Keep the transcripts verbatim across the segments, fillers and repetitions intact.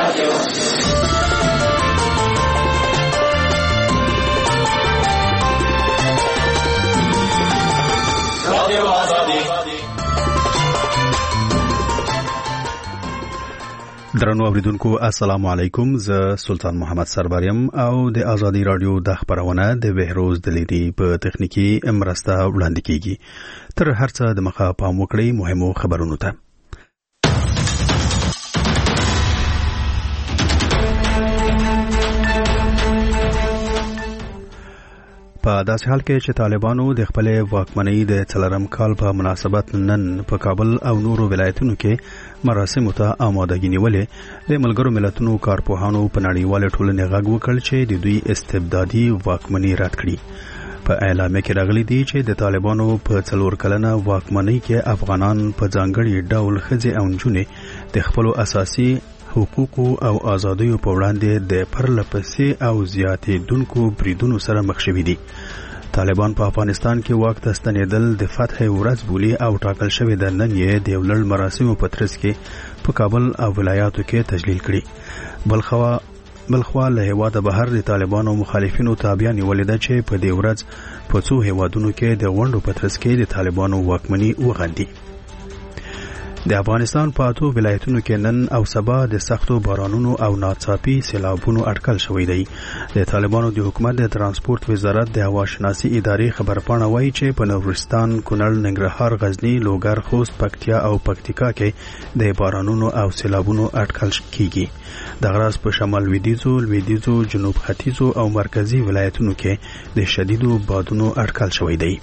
درنو اوریدونکو السلام علیکم. زه سلطان محمد سرباریم او د ازادي رادیو د خبرونه د بهروز دلیری په تخنیکی مرسته وړاندې کیږي. تر هر څه د مخه پام وکړئ مهمو خبرونو ته. په داسې حال کې چې طالبانو د خپل واکمنۍ د څلورم کال په مناسبت نن په کابل او نورو ولایتونو کې مراسم ته آمادګي نیولې، د ملګرو ملتونو کارپوهانو په نړیواله ټولنې غږ وکړ چې د دوی استبدادي واکمنۍ رد کړي. په اعلامیه کې راغلي دي چې د طالبانو په څلور کلنه واکمنۍ کې افغانان په ځانګړي ډول ښځې او نجونې د خپلو اساسي حقوقو او آزادیو په وړاندې د پرلپسې او زیاتېدونکو بریدونو سره مخ شوي دي. طالبان په افغانستان کې واک ته ستنېدل د فتح ورځ بولي او ټاکل شوی د نن یې د یو لړ مراسمو په ترڅ کې په کابل او ولایاتو کې تجلیل کړي. بلخوا بلخوا له هیواده بهر د طالبانو مخالفینو تابع نیولې ده چې په دې ورځ په څو هیوادونو کې د غونډو په ترڅ کې د طالبانو واکمني وغندي. د افغانستان په اتو ولایتونو کې نن او سبا د سختو بارانونو او ناڅاپي سیلابونو اټکل شوی دی. د طالبانو د حکومت د ترانسپورت وزارت د هواشناسي ادارې خبرپاڼه وایي چې په نورستان، کونړ، ننګرهار، غزنی، لوګر، خوست، پکتیا او پکتیکا کې د بارانونو او سیلابونو اټکل کیږي. د غراس په شمال لویدیځو، لویدیځو، جنوب ختیځو او مرکزی ولایتونو کې د شدیدو بادونو اټکل شوی دی.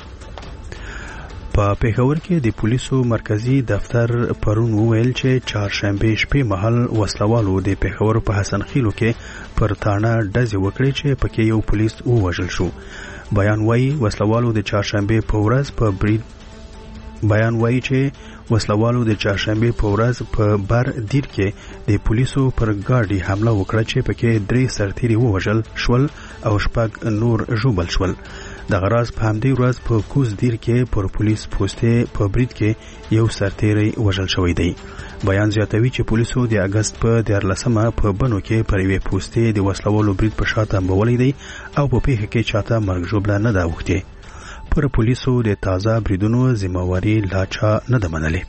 په پیښور کې د پولیسو مرکزی دفتر پرون وویل چې چهارشنبه شپې مهال وسلوالو د پیښور په حسن خیلو کې پر تاڼه ډزې وکړې چې پکې یو پولیس ووژل شو. بیان وایي وسلوالو د چهارشنبه په ورځ په برید بیان وایي چې وسلوالو د چهارشنبه په ورځ په بر دیر کې د پولیسو پر ګاډي حمله وکړه چې پکې درې سرتیري ووژل شول او شپږ نور ژوبل شول. د غراس په همدې ورځ په کوز دیر کې پر پولیس پوسټې په برید کې یو سرتیری وژل شوی دی. بیان زیاتوي چې پولیسو د اگست په دیارلسمه په بنو کې پر یوې پوسټې د وسلوالو برید په شا تنبولی دی او په پیښه کې چاته مرګ ژوبله نه ده اوښتې. پر پولیسو د تازه بریدونو ذمہواري لا چا نه ده منلې.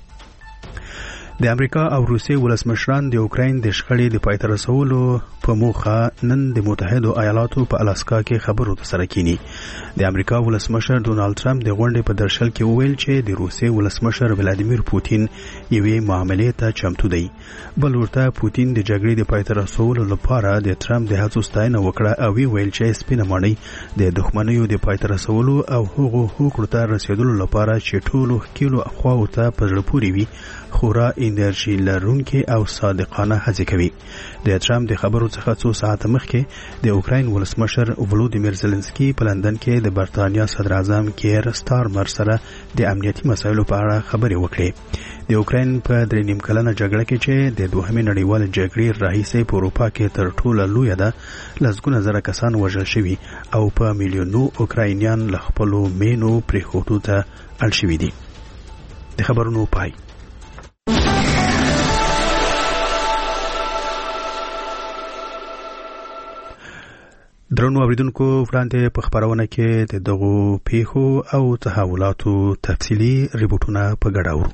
د امریکا او روسیې ولسمشران د اوکراین د شخړې د پای ته رسولو په موخه نن د متحدو ایالاتو په الاسکا کې خبرو سره کینی. د امریکا ولسمشر ډونالد ټرمپ د غونډې په درشل کې وویل چې د روسیې ولسمشر ولادیمیر پوتین یوې معاملې ته چمتو دی. بل ورته پوتین د جګړې د پای ته رسولو لپاره د ټرمپ د هڅو ستاینه وکړه او ویل چې سپینه ماڼۍ د دښمنیو د پای ته رسولو او هغو حقوقو ته رسیدلو لپاره چې ټولو ښکیلو خواو ته په زړه پورې وي خورا انرژي لرونکي او صادقانه هڅې کوي. د ټرمپ د خبرو څخه څو ساعته مخکې د اوکراین ولسمشر ولودیمیر زلنسکي په لندن کې د برتانیا صدر اعظم کیر سټارمر سره د امنیتي مسایلو په اړه خبرې وکړې. د اوکراین په درې نیم کلنه جګړه کې چې د دوهمې نړیوالې جګړې راهیسې په اروپا کې تر ټوله لویه ده، لسګونه زره کسان وژل شوي او په میلیونو اوکراینیان له خپلو مینو پرېښودو ته اړ شوي دي. د خبرونو پای. درنو اوریدونکو وړاندې په خبرونه کې د دغو پیښو او تحولاتو تفصیلي ریپورتونه په ګډه اورو.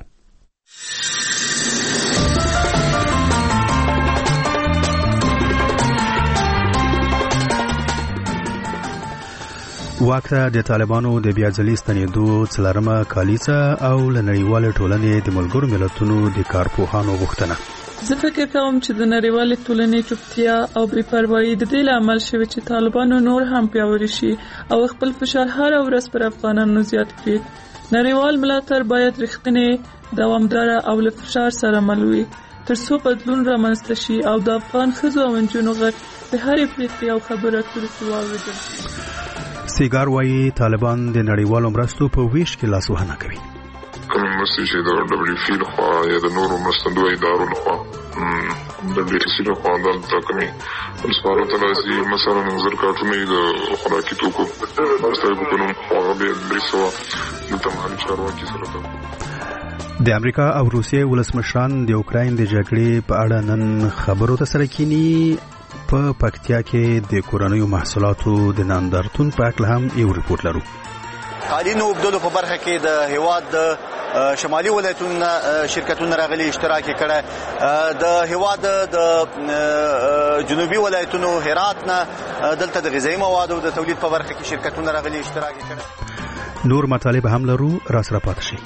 واک ته د طالبانو د بیا ځلي ستنېدو څلورمه کالیزه او له نړیوالې ټولنې د ملګرو ملتونو د کارپوهانو غوښتنه. زه فکر کوم چې د نړیوالې ټولنې چوپتیا او بې پروایي د دې لامل شوی چې طالبانو نور هم پیاوړي شي او خپل فشار هر ورځ پر افغانانو زیات کړي. نړیوال ملاتړ باید رښتینی، دوامدار او له فشار سره مل وي ترڅو بدلون رامنځته شي او د افغان ښځو او نجونو غږ د هرې پرېکړې او خبرو اترو کې واورېدل شي. سیګار وایي طالبان د نړیوالو مرستو په ویش کې لاسوهنه کوي. کوم مرستې چې د ډبلیو اف پی لخوا یا د نورو مرستندویو ادارو لخوا د ډبلیو سی لخوا دلته کومې سپارو ته راځي، مثلا نظر کارټونه د خوراکي توکو مرستې په نوم هغه بیا درې سوه دلته مالي چارواکي سره ده. د امریکا او روسیې ولسمشران د اوکراین د جګړې په اړه نن خبرو ته سره کینی. په پکتیا کې د کورنیو محصولاتو د ناندرتون په اړه هم یو ریپورت لرو. قالینو وبدلو په برخه کې د هیواد د شمالي ولایتونو شرکتونو راغلي اشتراک کړه. د هیواد د جنوبي ولایتونو هرات نه دلته د غذایی موادو د تولید په برخه کې شرکتونو راغلي اشتراک کړه. نور مطالب هم لرو، را سره پاتې شئ.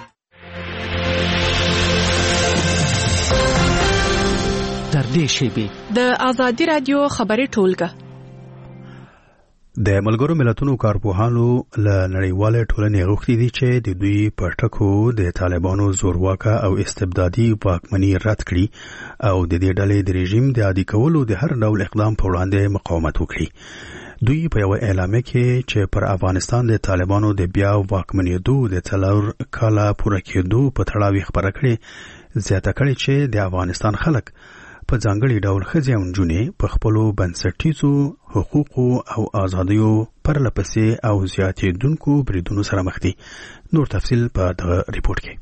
تر دې شیبې د آزادي رادیو خبري ټولګه د ملګرو ملتونو کارپوهانو له نړیوالې ټولنې غوښتي دي چې د دوی په ټکو د طالبانو زورواکه او استبدادي واکمني رد کړي او د دې ډلې د رژیم د عادي کولو د هر ډول اقدام په وړاندې مقاومت وکړي. دوی په یو اعلامیه کې چې پر افغانستان د طالبانو د بیا واکمنېدو د څلور کاله پوره کېدو په تړاو خبره کړې، زیاته کړې چې د افغانستان خلک په ځانګړي ډول ښځې او نجونې په خپلو بنسټیزو حقوقو او ازادیو پرلپسې او زیاتېدونکو بریدونو سره مخ دي. نور تفصیل په دغه ریپورت کې.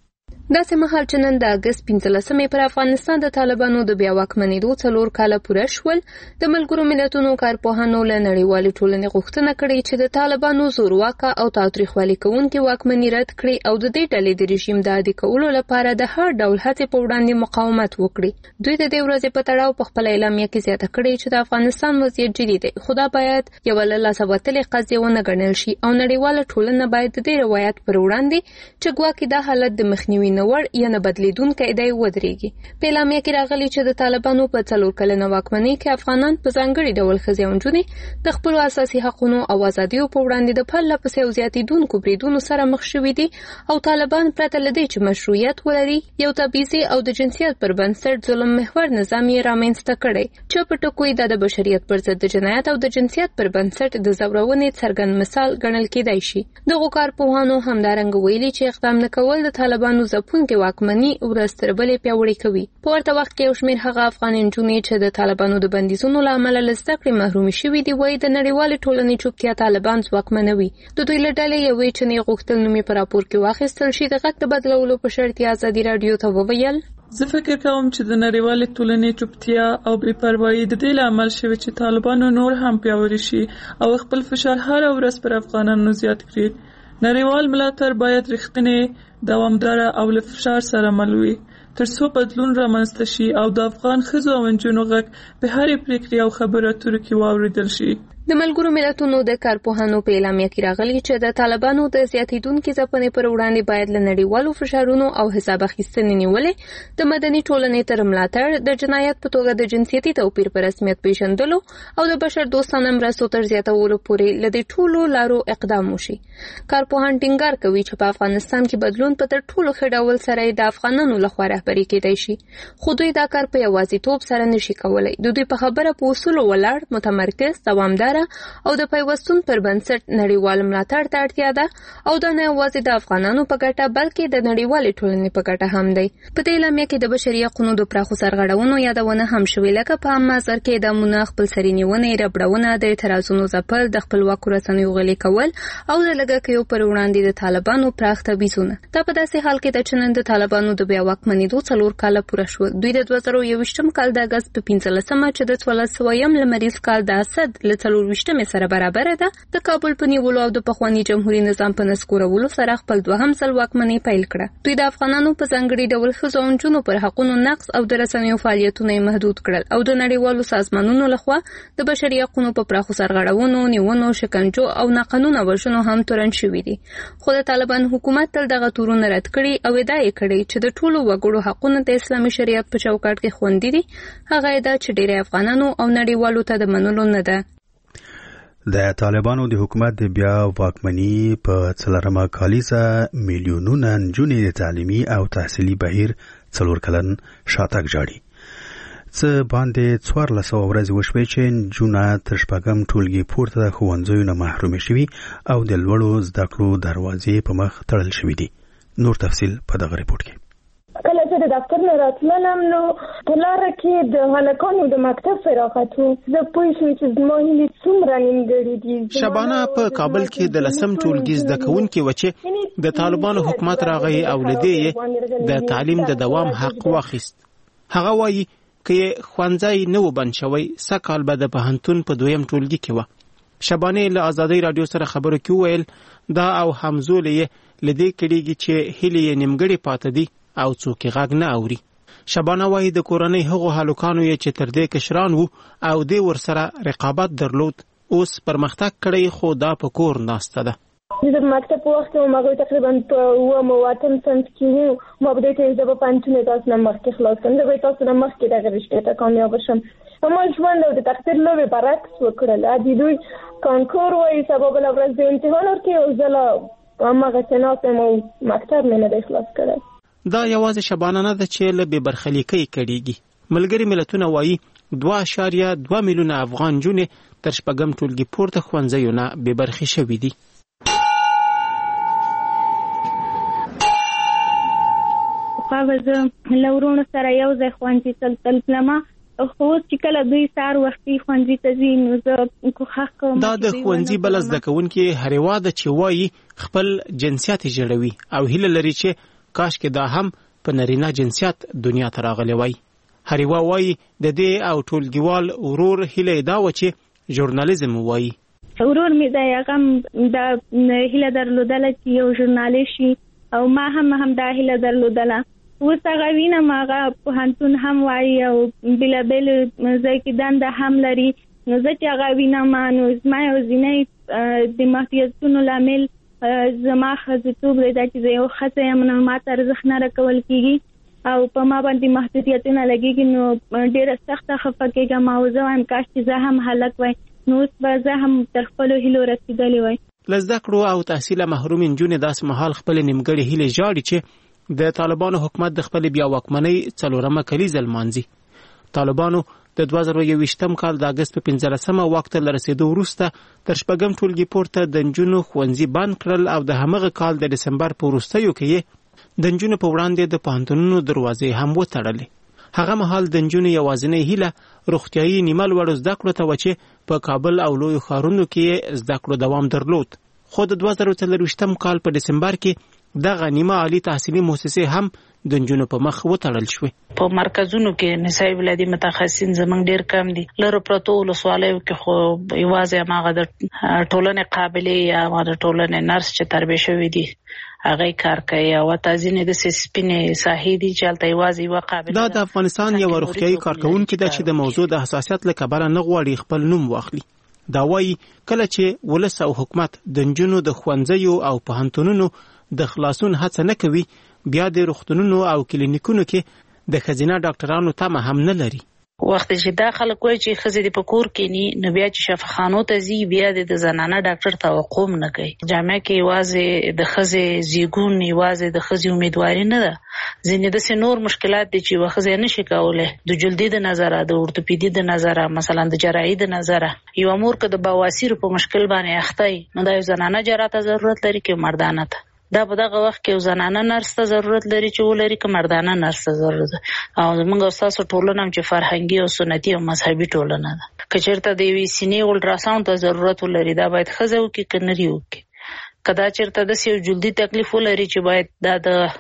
داسې مهال چې نن د اګست پنځلسمې پر افغانستان د طالبانو د بیا واکمنېدو څلور کاله پوره شول، د ملګرو ملتونو کارپوهانو له نړیوالې ټولنې غوښتنه کړې چې د طالبانو زورواکه او تاوتریخوالي کوونکې واکمني رد کړي او د دې ډلې د رژیم د عادي کولو لپاره د هر ډول هڅې په وړاندې مقاومت وکړي. دوی د دې ورځې په تړاو په خپل اعلامیه کې زیاته کړې چې د افغانستان وضعیت جدي دی، خو دا باید یوه له لاسه وتلې قضیه ونه ګڼل شي او نړیواله ټولنه باید د دې روایت پر وړاندې چې ګواکې دا حالت د مخنیوي نوړ یا نه بدلیدونکی دی ودرېږي. په اعلامیه کې راغلي چې د طالبانو په څلور کلنه واکمنۍ کې افغانان په ځانګړي ډول ښځې او نجونې د خپلو اساسي حقونو او ازادیو په وړاندې د پرله پسې او زیاتېدونکو بریدونو سره مخ شوي دي او طالبان پرته له دې چې مشروعیت ولري یو تبعیضي او د جنسیت پر بنسټ ظلم محور نظام یې رامنځته کړی چې په ټکو یې د بشریت پر ضد د جنایت او د جنسیت پر بنسټ د زورونې څرګند مثال ګڼل کېدای شي. دغو کارپوهانو همدارنګه ویلي چې اقدام نه کول د طالبانو ځپونکې واکمني ورځ تر بلې پیاوړې کوي. په ورته وخت کې یو شمېر هغه افغان نجونې چې د طالبانو د بندیزونو له امله له زده کړې محرومې شوي دي وایي د نړیوالې ټولنې چوپتیا طالبان ځواکمنوي. د دوی له ډلې یوې چینې غوښتل نوم یې په راپور کې واخیستل شي د غږ د بدلولو په شرط یې ازادي راډیو ته وویل: زه فکر کوم چې د نړیوالې ټولنې چوپتیا او بې پروایي د دې لامل شوی چې طالبانو نور هم پیاوړي شي او خپل فشار هر ورځ پر افغانانو زیات کړي. نړیوال ملاتړ باید رښتینی، دوامداره او له فشار سره مل وي ترڅو بدلون رامنځته شي او د افغان ښځو او نجونو غږ په هرې پریکړې او خبرو اترو کې واورېدل شي. د ملګرو ملتونو د کارپوهانو په اعلامیه کې راغلي چې د طالبانو د زیاتېدونکې ځپنې پر وړاندې باید له نړیوالو فشارونو او حساب اخیستنې نیولې د مدني ټولنې تر ملاتړ د جنایت په توګه د جنسیتي توپیر په رسمیت پیژندلو او د بشر دوستانه مرستو تر زیاتولو پورې له دې ټولو لارو اقدام وشي. کارپوهان ټینګار کوي چې په افغانستان کې بدلون په تر ټولو ښه ډول سره د افغانانو لخوا رهبري کېدای شي، خو دوی دا کار په یوازیتوب سره نشي کولی. د دوی په خبره په اصولو ولاړ، متمرکز، دوامدار او د پیوستون پر بنسټ نړیوال ملاتړ ته اړتیا ده او دا نه یوازې د افغانانو په ګټه بلکې د نړیوالې ټولنې په ګټه هم دی. په دې اعلامیه کې د بشري حقونو د پراخو سرغړونو یادونه هم شوې، لکه په عام محضر کې اعدامونه، خپلسري نیونې، ربړونه، د اعتراضونو ځپل، د خپلواکو رسنیو غلي کول او د لږکیو پر وړاندې د طالبانو پراخ تبعیضونه. دا په داسې حال کې ده چې نن د طالبانو د بیا واکمنېدو څلور کاله پوره شول. دوی د دوه زره یوویشتم کال د اګست په پنځلسمه چې د څوارلس سوهیم لمریز کال د اسد له څلورویشتمې سره برابر ده د کابل په نیولو او د پخواني جمهوریت نظام په نسکورولو سره خپل دوهم ځل واکمنۍ پیل کړه. دوی د افغانانو په ځانګړي ډول ښځو او نجونو پر حقونو نقض او د رسنیو فعالیتونه محدود کړل او د نړیوالو سازمانونو لخوا د بشري حقونو په پراخو سرغړونو، نیونو، شکنجو او ناقانونه وژنو هم تورن شوي دي. خو د طالبان حکومت تل دغه تورونه رد کړي او ادعا یې کړې چې د ټولو وګړو حقونه د اسلامي شریعت په چوکاټ کې خوندي دي. هغه ادعا چې ډېری افغانانو او نړیوالو ته د منلو نه ده. د طالبانو د حکومت د بیا واکمني په څلورمه کالیزه میلیونونه نجونې د تعلیمي او تحصیلي بهیر څلور کلن شاتګ جاړي. څه باندې څوارلس سوه ورځې وشوې چې نجونه تر شپږم ټولګي پورته د ښوونځیو نه محرومې شوي او د لوړو زده کړو دروازې په مخ تړل شوي دي. نور تفصیل په دغه ریپورت کې. کله چې د دفتر نه راتلم نو په لاره کې د هلکانو د مکتب فراغت و. زه پوه شوم چې زما هیلې څومره نیمګړې دي. شبانه په کابل کې د لسم ټولګي زده کوونکې وه چې د طالبانو حکومت راغی او له دې یې د تعلیم د دوام حق واخیست. هغه وایي که ښوونځی نه و بند شوی سږ کال به د پوهنتون په دویم ټولګي کې وه. شبانې له ازادۍ راډیو سره خبرو کې وویل دا او همزولی یې له دې کړېږي چې هیلې یې نیمګړې پاته دي او څوک یې غږ نه اوري. شبانه وایي د کورنۍ هغو هلکانو یې چې تر دې کشران وو او دې ورسره رقابت درلود اوس پرمختګ کړی خو دا په کور ناسته ده. زه د مکتب په وخت کې هغوی تقریبا په اووم او اتم صنف کې وو. ما به دې ته زه به پوهنتون یې تاسو نه مخکې خلاص کړم. زه به یې تاسو نه مخکې دغه رشتې ته کامیابه شم. ما ژوند او د تقدیر لوبې برعکس وکړل. ادي دوی کانکور وایي سبا بله ورځ د امتحان ورکوي او زه لا هماغسې ناست یم او مکتب مې نه دی خلاص کړی. دا یوازې شبانه نه ده چې له بې برخلیکۍ کړېږي. ملګري ملتونه وایي دوه اشاریه دوه میلیونه افغان نجونې تر شپږم ټولګي پورته ښوونځیو نه بې برخې شوي دي. خو زه له ورونو سره یو ځای ښوونځي ته تللمه. خو اوس چې کله دوی سهار وختي ښوونځي ته ځي نو زه کوښښ کوم. دا د ښوونځي بله زده کوونکې هریوا ده چې وایي خپل جنسیت یې ژړوي او هیله لري چې کاشکې دا هم په نارینه جنسیت دنیا ته راغلی وای. هریوا وایي د دې او ټولګیوال ورور هیله یې دا وه چې ژورنالیزم ووایي. ورور مې دی هغه هم دا هیله درلودله چې یو ژورنالیست شي او ما هم هم دا هیله درلودله. اوس هغه وینم هغه پوهنتون هم وایي او بېلابېلو ځای کې دنده هم لري. نو زه چې هغه وینم نو زما یوازینی د محدودیتونو لامل زما ښځتوب دی دا چې زه یو ښځه یم نو ما ته ارزښت نه راکول کېږي او په ما باندې محدودیتونه لګېږي نو ډېره سخته خفه کېږم او زه وایم کاش چې زه هم هلک وای نو اوس به زه هم تر خپلو هیلو رسېدلې وای. له زده کړو او تحصیله محرومې نجونې داسې مهال خپلې نیمګړې هیلې ژاړي چې د طالبانو حکومت د خپلې بیا واکمنۍ څلورمه کلیزه لمانځي. طالبانو د دوه زره یوویشتم کال د اګست په پنځلسمه واک ته له رسېدو وروسته تر شپږم ټولګي پورته د نجونو ښوونځي بند کړل او د همغه کال د ډسمبر په وروستیو کې یې د نجونو په وړاندې د پوهنتونونو دروازې هم وتړلې. هغه مهال د نجونو یوازینۍ هیله روغتیایي نیمه لوړو زده کړو ته وه چې په کابل او لویو ښارونو کې یې زده کړو دوام درلود. خو د دوه زره څلرویشتم کال په ډسمبر کې دغه نیمه عالي تحصیلي مؤسسې هم د نجونو په مخ وتړل شوې. په مرکزونو کې نسایي ولادي متخصصین زمونږ ډېر کم دي. لرو پرتو ولسوالیو کې خو یوازې هماغه د ټولنې قابلې یا د ټولنې نرس چې تربیه شوي دي هغه کار کوي او تازینې د سپینې ساحې دي چې هلته یوازې یوه قابله. دا د افغانستان یوه روغتیایي کارکوونکې ده چې د موضوع د حساسیت له کبله نه غواړي خپل نوم واخلي. دا وایي کله چې ولس او حکومت د نجونو د ښوونځیو او پوهنتونونو د خلاصون هڅه نه کوي بیا د روغتونونو او کلینیکونو کې د ښځینه ډاکټرانو تمه هم نه لري. وخت چې دا خلک وایي چې ښځې دې په کور کښېني نو بیا چې شفاخانو ته ځي بیا د زنانه ډاکټر توقع هم نه کوي. جامعه کې یوازې د ښځې زیږون یوازې د ښځې امیدواري نه ده. ځینې داسې نور مشکلات دي چې یوه ښځه نشي کولی د جلدي د نظره د اورتوپیدي د نظره مثلا د جراحي د نظره. یوه مور که د بواسیر په مشکل باندې اخته وي نو دا یو زنانه جراح ته ضرورت لري که مردانه ته. دا په دغه وخت کې یو زنانه نرس ته ضرورت لري چې ولري که مردانه نرس ته ضرورت او زموږ او ستاسو ټولنه هم چې فرهنګي او سنتي او مذهبي ټولنه ده. که چېرته د یوې سینې الټراساونډ ته ضرورت ولري دا باید ښځه وکړي که نري وکړي. که دا چېرته داسې یو جلدي تکلیف ولري چې باید دا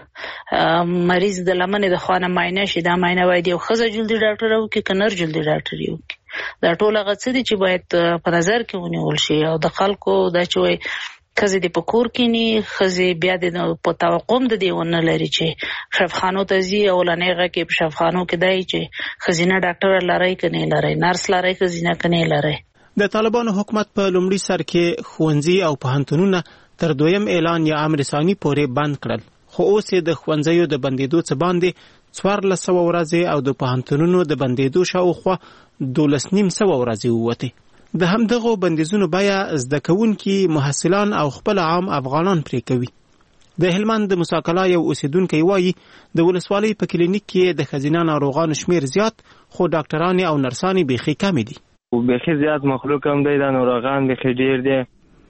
د مریض د لمنې د خوا نه معاینه شي دا معاینه باید یو ښځه جلدي ډاکټره وکړي که نر جلدي ډاکټر یې وکړي. دا ټول هغه څه دي چې باید په نظر کې ونیول شي او د خلکو دا چې وایي ښځې دې په کور کښېني ښځې بیا د په توقع هم د دې ونه لري چې شفاخانو ته ځي. اولنۍ هغه کې په شفاخانو کې دا وي چې ښځینه ډاکټره لرئ که نه لرئ نرس لرئ ښځینه که نه لرئ. د طالبانو حکومت په لومړي سر کې ښوونځي او پوهنتونونه تر دویم اعلان یا امر ثاني پورې بند کړل خو اوس یې د ښوونځیو د بندېدو څه باندې څوارلس سوه ورځې او د پوهنتونونو د بندېدو شاوخوا دولس نیم سوه ورځې ووتې. د همدغو بندیزونو بیه زده کوونکي محصلان او خپل عام افغانان پرې کوي. د هلمند د مساکلا یو اوسیدونکی وایي د ولسوالۍ په کلینیک کې د ښځینه ناروغانو شمیر زیات خو ډاکټرانې او نرسانې بیخي کمې دي. بیخي زیات مخلوق هم دی دا ناروغان بیخي ډېر دی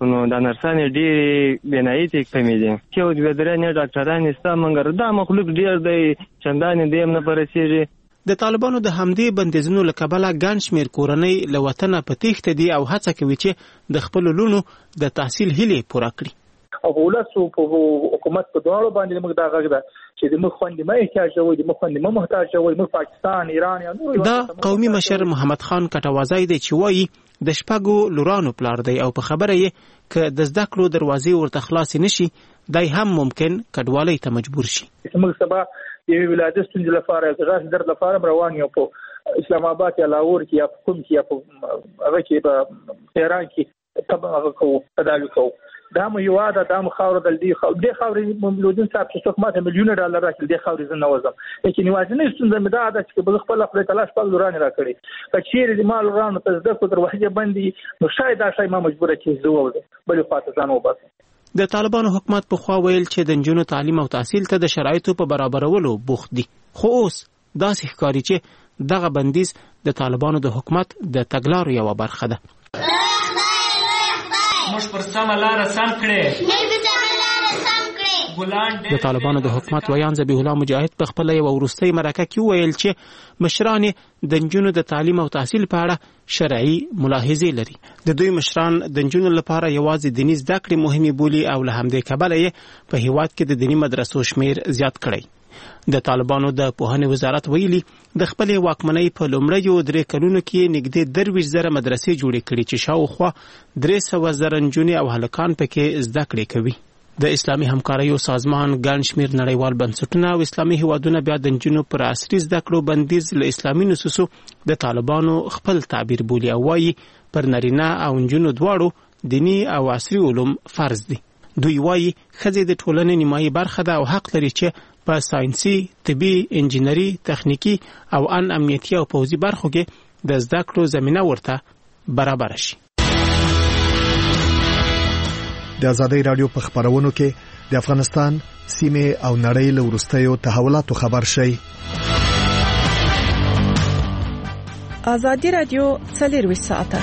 خو نو د نرسانې ډېرې بېنایتې کمې دي چې او دوه درې نه ډاکټرانې ستا مګر دا مخلوق ډېر دی چندانې دی هم نه پرسېږي. د طالبانو د همدې بندیزونو له کبله ګڼ شمېر کورنۍ له وطنه په تېښته دي او هڅه کوي چې د خپلو لوڼو د تحصیل هیلې پوره کړي. او ولسو په حکومت په دواړو باندې موږ دا غږ ده چې د موږ خوندې مه احتیاجوي د موږ خوندې مه محتاجوي موږ پاکستان ایران یا نور. دا قومي مشر محمد خان کټوازی دی چې وایي د شپږو لورانو پلار دی او په خبره یې که د زده کړو دروازې ورته خلاصې نشي دی هم ممکن کډوالۍ ته مجبور شي. موږ سبا یوې ولادت ستونزې لپاره د غاښ درد لپاره روان یو په اسلام آباد یا لاهور کې یا په کوم کې یا په هغه کې په تهران کې طبعا هغه کوو تداوي کوو. دا مو هېواد دا مو خاوره د دې خاورې خاورې مملودین صاحب چې څوک ماته میلیونه ډالر راکړي دې خاورې زه نه وځم. لیکن یوازینۍ ستونزه مې دا ده چې به خپله خدای تعالی شپږ لورانې راکړي که چیرې د ما لورانو ته زده کړو دروازې بندې نو شاید دا شی ما مجبوره کړي زه ووځم بلې خوا ته ځان وباسم. د طالبانو حکومت پخوا ویل چې د نجونو تعلیم او تحصیل ته د شرایطو په برابرولو بوخت دي خو اوس داسې ښکاري چې دغه بندیز د طالبانو د حکومت د تګلارو یوه برخه ده. موږ پر سمه لاره سم کړې د طالبانو د حکومت ویان ذبیح الله مجاهد په خپله یوه وروستۍ مرکه کې وویل چې مشران د نجونو د تعلیم او تحصیل په اړه شرعي ملاحظې لري. د دوی مشران د نجونو لپاره یوازې دیني زده کړې مهمې بولي او له همدې کبله یې په هیواد کې د دیني مدرسو شمیر زیات کړی. د طالبانو د پوهنې وزارت ویلي د خپلې واکمنۍ په لومړیو درې کلونو کې نږدې درویشت زره مدرسې جوړې کړي چې شاوخوا درې سوه زره نجونې او هلکان پکې زده کړې کوي. د اسلامي همکاریو سازمان ګڼ شمېر نړیوال بنسټونه او اسلامي هیوادونه بیا د نجونو پر عصري زده کړو بندیز له اسلامي نصوصو د طالبانو خپل تعبیر بولي او وایي پر نارینه او نجونو دواړو دیني او عصري علوم فرض دي. دوی وایي ښځې د ټولنې نیمایي برخه ده او حق لري چې په ساینسي، طبي، انجینري، تخنیکي او ان امنیتي او پوځي برخو کې د زده کړو زمینه ورته برابر شي. د آزادۍ رادیو په خبرونو کې د افغانستان سیمه او نړۍ له وروستیو تحولاتو خبر شي. آزادۍ رادیو څلور ساعته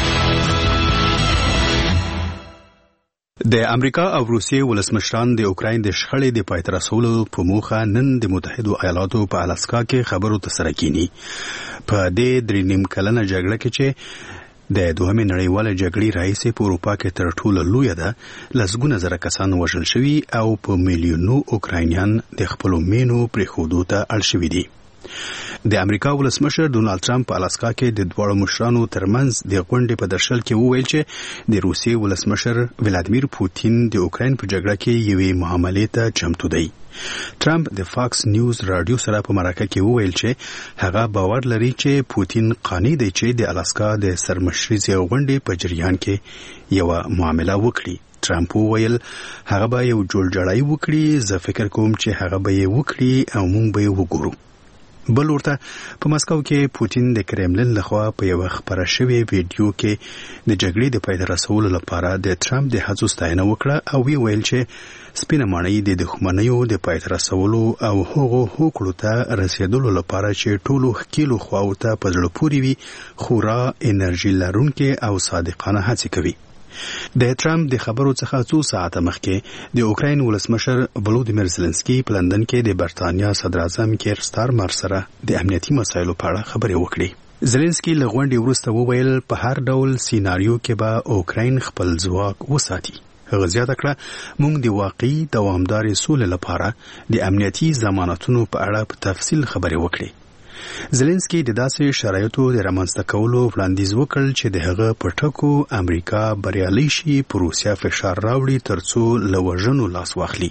د امریکا او روسیې ولسمشران د اوکراین د شخړې د پای ته رسولو په موخه نن د متحدو ایالاتو په الاسکا کې خبرو ترسره کړي. په دې درې نیم کلنه جګړه کې چې د دوهمې نړیوالې جګړې راهیسې په اروپا کې تر ټولو لویه ده لسګونه زره کسان وژل شوي او په میلیونو اوکراینیان د خپلو مینو پرېښودو ته اړ شوي دي. د امریکا ولسمشر ډونالد ټرمپ په الاسکا کې د دواړو مشرانو ترمنځ د غونډې په درشل کې وویل چې د روسیې ولسمشر ولادیمیر پوتین د اوکراین په جګړه کې یوې معاملې ته چمتو دی. ټرمپ د فاکس نیوز رادیو سره په مرکه کې وویل چې هغه باور لري چې پوتین قانع دی چې د الاسکا د سرمشریزې غونډې په جریان کې یوه معامله وکړي. ټرمپ وویل هغه به یو جوړجاړی وکړي، زه فکر کوم چې هغه به یې وکړي او موږ به یې وګورو. بل ورته په مسکو کې پوتین د کرملن لخوا په یو خبره شوی ویډیو کې د جګړې د پای ته رسولو لپاره د ټرمپ د هڅو ستاینه وکړه او وی ویل چې سپینه ماڼۍ د دښمنیو د پای ته رسولو او هغو هوکړو ته رسیدلو لپاره چې ټولو ښکیلو خواو ته په زړه پورې وي خورا انرژي لرونکي او صادقانه هڅې کوي. د ټرمپ د خبرو څخه څو ساعته مخکې د اوکراین ولسمشر ولودیمیر زلنسکي په لندن کې د برتانیا صدر اعظم کیر سټارمر سره د امنیتي مسایلو په اړه خبرې وکړې. زلنسکي له غونډې وروسته وویل په هر ډول سیناریو کې به اوکراین خپل ځواک وساتي. هغه زیاته کړه موږ د واقعي دوامدارې سولې لپاره د امنیتي ضمانتونو په اړه په تفصیل خبرې وکړې. زلنسکي د داسې شرایطو د رامنځته کولو وړاندیز وکړ چې د هغه په ټکو امریکا بریالۍ شي په روسیا فشار راوړي ترڅو له وژنو لاس واخلي.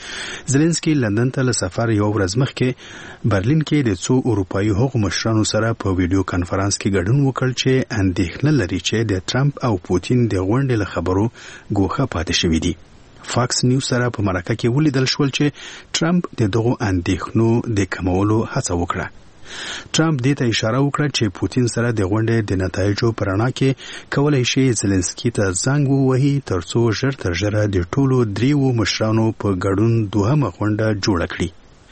زلنسکي لندن ته له سفر یو ورځ مخکې برلین کې د څو اروپایي هغو مشرانو سره په ویډیو کانفرنس کې ګډون وکړ چې اندېښنه لري چې د ټرمپ او پوتین د غونډې له خبرو ګوښه پاتې شوي دي. فاکس نیوز سره په مرکه کې ولیدل شول چې ټرمپ د دغو اندېښنو د کمولو هڅه وکړه. ټرمپ دې ته اشاره وکړه چې پوتین سره د غونډې د نتایجو په رڼا کې کولای شي زلنسکي ته زنګ ووهي ترڅو ژر تر ژره د ټولو دریو مشرانو په ګډون دوهمه غونډه جوړه کړي.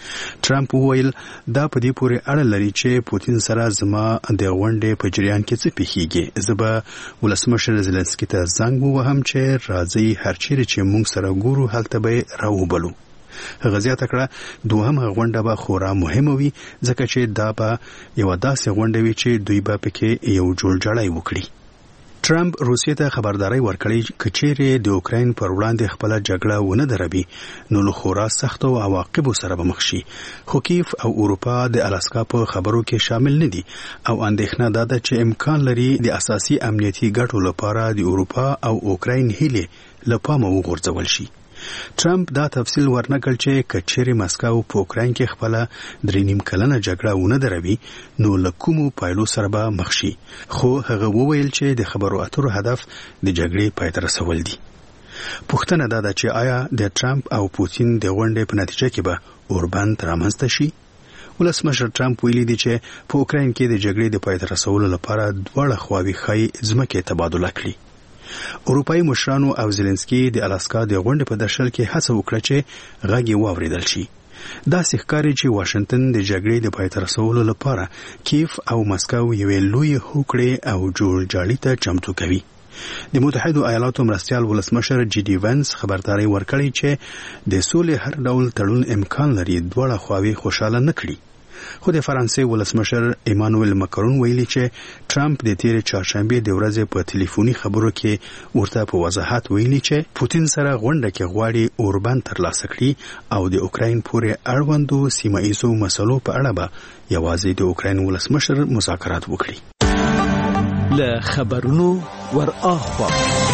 ټرمپ وویل دا په دې پورې اړه لري چې پوتین سره زما د غونډې په جریان کې څه پیښیږي. زه به ولسمشر زيلنسکي ته زنګ ووهم چې راځي هر چیرې چې موږ سره ګورو هلته به راوبلو. هغه زیاته کړه دوهمه غونډه به خورا مهمه وي ځکه چې دا به یو داسې غونډه وي چې دوی به پکې یو جوړجاړی وکړي. ټرمپ روسیې ته خبرداري ورکړې چې کچېره د اوکراین پر وړاندې خپل جګړه ونه دروي نو له خورا سختو عواقبو سره به مخ شي. خو کیف او اروپا د الاسکا په خبرو کې شامل نه دي او اندېښنه ده چې امکان لري د اساسي امنیتي ګټو لپاره د اروپا او اوکراین هیله له پامه وغورځول شي. ټرمپ دا تفصیل ورنکړ چې کچېره مسکو په اوکراین کې خپل درې نیم کلنه جګړه ونه دروي نو له کومو پایلو سره به مخ شي. خو هغه وویل چې د خبرو اترو هدف د جګړې پای ته رسول دي. پوښتنه دا ده چې آیا د ټرمپ او پوتین د غونډې په نتیجه کې به اوربند رامنځته شي؟ ولسمشر ټرمپ ویلي دی چې په اوکراین کې د جګړې د پای ته رسولو لپاره دواړه خواوې ښایي ځمکې تبادله کړي. اروپایي مشرانو او زيلنسکي د الاسکا د غونډې په درشل کې هڅه وکړه چې غږ یې واوریدل شي. دا ښکاري چې واشنگټن د جګړې د پای ته رسولو لپاره کیف او مسکو یوې لوی هوکړې او جوړجاړي ته چمتو کوي. د متحده ایالاتو مرستیال ولسمشر جی ډي وینس خبرداري ورکړي چې د سولې هر ډول تړون امکان لري دواړه خواوې خوشاله نه کړي. خو د فرانسې ولسمشر ایمانوئل ماکرون ویلي چې ټرمپ د تیر چهارشنبه د ورځې په ټلیفوني خبرو کې ورته په وضاحت ویلي چې پوتین سره غونډه کې غواړي اوربند ترلاسه کړي او د اوکراین پورې اړوندو سیمه ایزو مسلو په اړه به یوازې د اوکراین ولسمشر مذاکرات وکړي. له خبرونو ور اخوا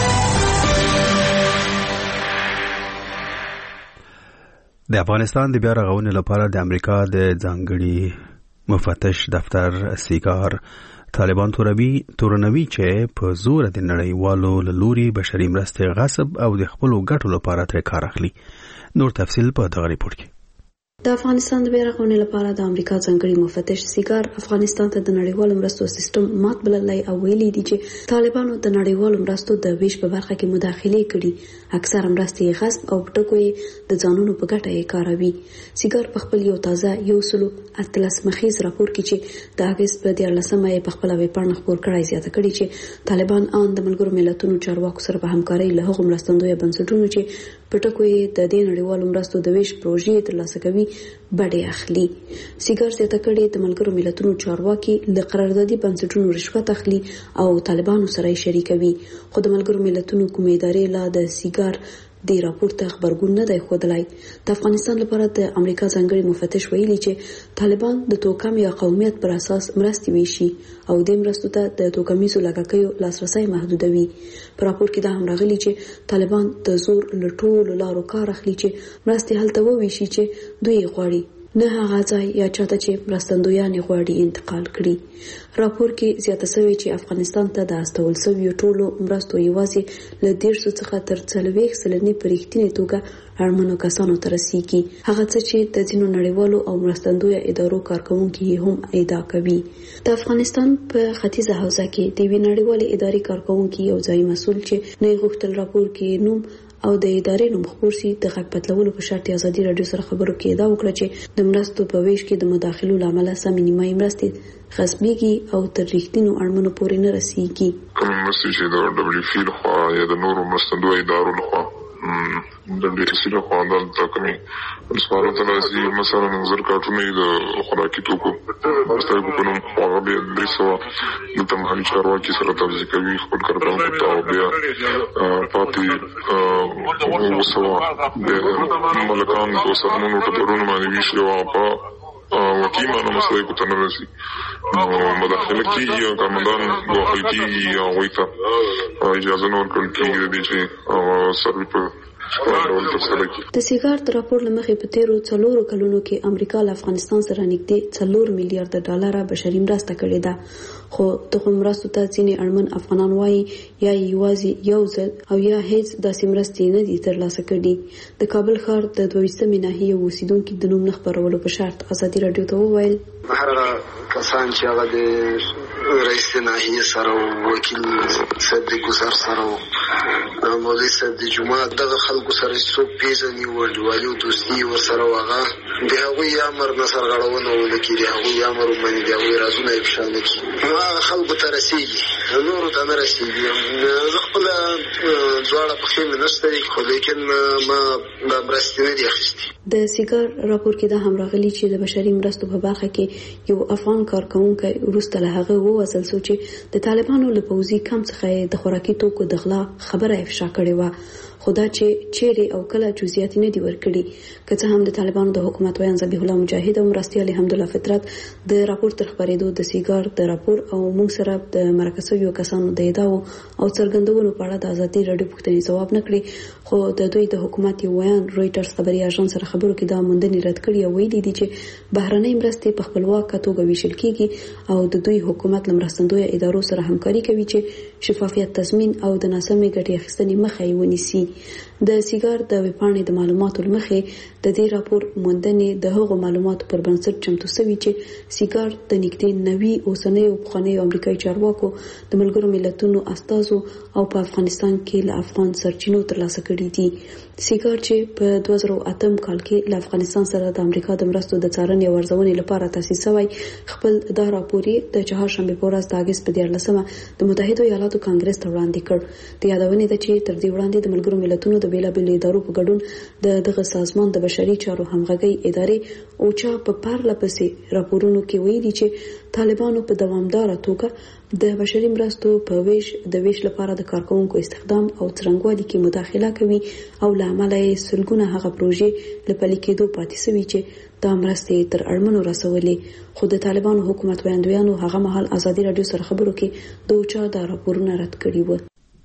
د افغانستان د بیا رغونې لپاره د امریکا د ځانګړي مفتش دفتر سیګار طالبان توربي تورنوي چې په زور د نړیوالو لوري بشري مرستې غصب او د خپل ګټو لپاره تر کار اخلي. نور تفصیل په دغه ریپورت کې. د افغانستان د بیا رغونې لپاره د امریکا ځانګړي مفتش سیګار افغانستان ته د نړیوالو مرستو سیستم مات بللای او ویلي دي چې طالبانو د نړیوالو مرستو د ویش په برخه کې مداخله کړي، اکثر مرستې غصب او ټکوي د ځانونو په ګټه یې کاروي. سیګار په خپل یو تازه یو سلو اتلس مخیز راپور کې چې د اگست په دیارلسمه یې په خپل ویبپاڼه خبر کړی زیاته کړي چې طالبان ان د ملګرو ملتونو چارواکو سره په همکارۍ له هغو مرستندوی بنسټونو چې په ټکوي د دې نړیوالو مرستو د ویش پروژې ترلاسه کوي بډې اخلي. سیګار زیاته کړي د ملګرو ملتونو چارواکي له قراردادي بنسټونو رشوت اخلي او طالبانو سره یې شریکوي. خو د ملګرو ملتونو کومې ادارې لا د سیګار د راپور ته خبرګون نه دی ښودلی. د افغانستان لپاره د امریکا ځانګړي مفتش ویلي چې طالبان د توکم یا قومیت پر اساس مرستې ویشي او د مرستو ته د توکمیزو لګښتونو لاسرسي محدودوي. په راپور کې دا هم راغلي چې طالبان د زور له ټولو لارو کار اخلي چې مرستې هلته وویشي چې دوی غواړي، نه هغه ځای یا چاته چې مرستندویان غواړي انتقال کړي. راپور کې زیاته شوی چې افغانستان ته د استول شویو ټولو مرستو یوازې له دیرشو څخه تر څلوېښت سلنې په رښتینې توګه اړمنو کسانو ته رسیږي، هغه څه چې د ځینو نړیوالو او مرستندویه ادارو کارکوونکي هم ادعا کوي. د افغانستان په ختیځه حوزه کې د یوې نړیوالې ادارې کارکوونکي یو ځایي مسؤل چې نه غوښتل راپور کې نوم او د ادارې نوم خپور شي د غږ بدلولو په شرط ازادي رادیو سره خبرو کې ادعا وکړه چې د مرستو په ویش کې د مداخلو لامل سمې نیمایي مرستې غصبېږي او تر رښتینو اړمنو پورې نه رسیږي. کوم مرستې چې د دبليو اف پی لخوا یا د نورو مرستندویه ادارو لخوا د ډي سي لخوا دلته کومې سپارو ته راځي، مثلا نظر کارټونه د خوراکي توکو مرستې په نوم هغه بیا درې سوه دلته محلي چارواکي سره توضیح کوي خپل کارکوونکو ته او بیا پاتې اووه سوه د ملکانو په سهمونو ټبرونو باندې ویشي او په وکیمانو مسلې کو ته نه رسي نو مداخله کېږي او کارمندان داخل کېږي هغوی ته اجازه نه ورکړل کېږي د دې چې سروي په د سیګار د راپور له مخې په تیرو څلورو کلونو کې امریکا له افغانستان سره نږدې څلور میلیارډ ډالر بشري مرسته کړې ده، خو دغه مرستو ته ځینې اړمن افغانان وایي یا یوازې یو ځل او یا هیڅ داسې مرستې نه دي ترلاسه کړي. د کابل ښار د دوه ویشتمې ناحیې اوسیدونکي د نوم نه خپرولو په شرط ازادي راډیو ته وویل هغه کسان چې هغه د رئیس ناحیې سره او وکیل صاحب د ګذر سره او مولوي صاحب د جماعت دغه خلکو سره څوک پیژني او والي او دوستي ورسره هغه د هغوی امر نه سرغړونه ولکې د هغوی امر ومني د هغوی رازونه یې فشا نه کړي. هغه خلکو ته رسېږي نورو ته نه رسېږي. زه خپله دواړه پښې مې نشته دي خو لیکن ما دا مرستې نه دي اخیستې. د سیګار راپور کې دا هم راغلي چې د بشري مرستو په برخه کې یو افغان کارکونکی وروسته له هغه ووځل شو چې د طالبانو له پوځي کمپ څخه د خوراکي توکو د غلا خبره افشا کړې وه. خدا چې چیرې او کله جزئیات نه دي ورکړي. که څه هم د طالبانو د حکومت ویان ذبیح الله مجاهد او مرستیال حمدالله فطرت د راپور تر خبرېدو د سیګار د راپور او موږ سره د مرکه شویو کسانو د ادعاو او څرګندونو په اړه د ازادي راډیو پوښتنې ځواب نه کړي، خو د دوی د حکومت یو ویان رويټرز خبري اژانس سره خبرو کې دا موندنې رد کړي او ویلي دي چې بهرنۍ مرستې په خپلواکه توګه ویشل کیږي او د دوی حکومت لمرستندوی ادارو سره همکاري کوي چې شفافیت تضمین او د ناسمې ګټې اخیستنې مخه یې ونیسي. د سیګار د ویبپاڼې د معلوماتو لمخې د دې راپور موندنې د هغو معلوماتو پر بنسټ چمتو شوي چې سیګار د نږدې نوي اوسنۍ او پخوانۍ امریکایي چارواکو د ملګرو ملتونو استازو او په افغانستان کې له افغان سرچینو ترلاسه کړي دي. سیګار چې په دوه زره اتم کال کې له افغانستان سره د امریکا د مرستو د څارنې او ارزونې لپاره تاسیس شوی، خپل دا راپور د چهارشنبه په ورځ د اګست په دیارلسمه د متحده ایالاتو کانګرس ته وړاندې کړ. د یادونې ده چې تر دې وړاندې د ملګرو ملتونو د بیلابیلو ادارو په ګډون د دغه سازمان د بشري چارو همغږي ادارې اوچا په پرله پسې راپورونو کې ویلي چې طالبانو په دوامداره توګه د بشري مرستو په ویش د ویش لپاره د کارکونکو استخدام او څرنګوالي کې مداخله کوي او له امله یې سلګونه هغه پروژې له پلي کېدو پاتې شوي چې دا مرستې تر اړمنو رسولې. خو د طالبانو حکومت ویاندویانو هغه مهال ازادي راډیو سره خبرو کې د اوچا دا راپورونه رد کړي وو.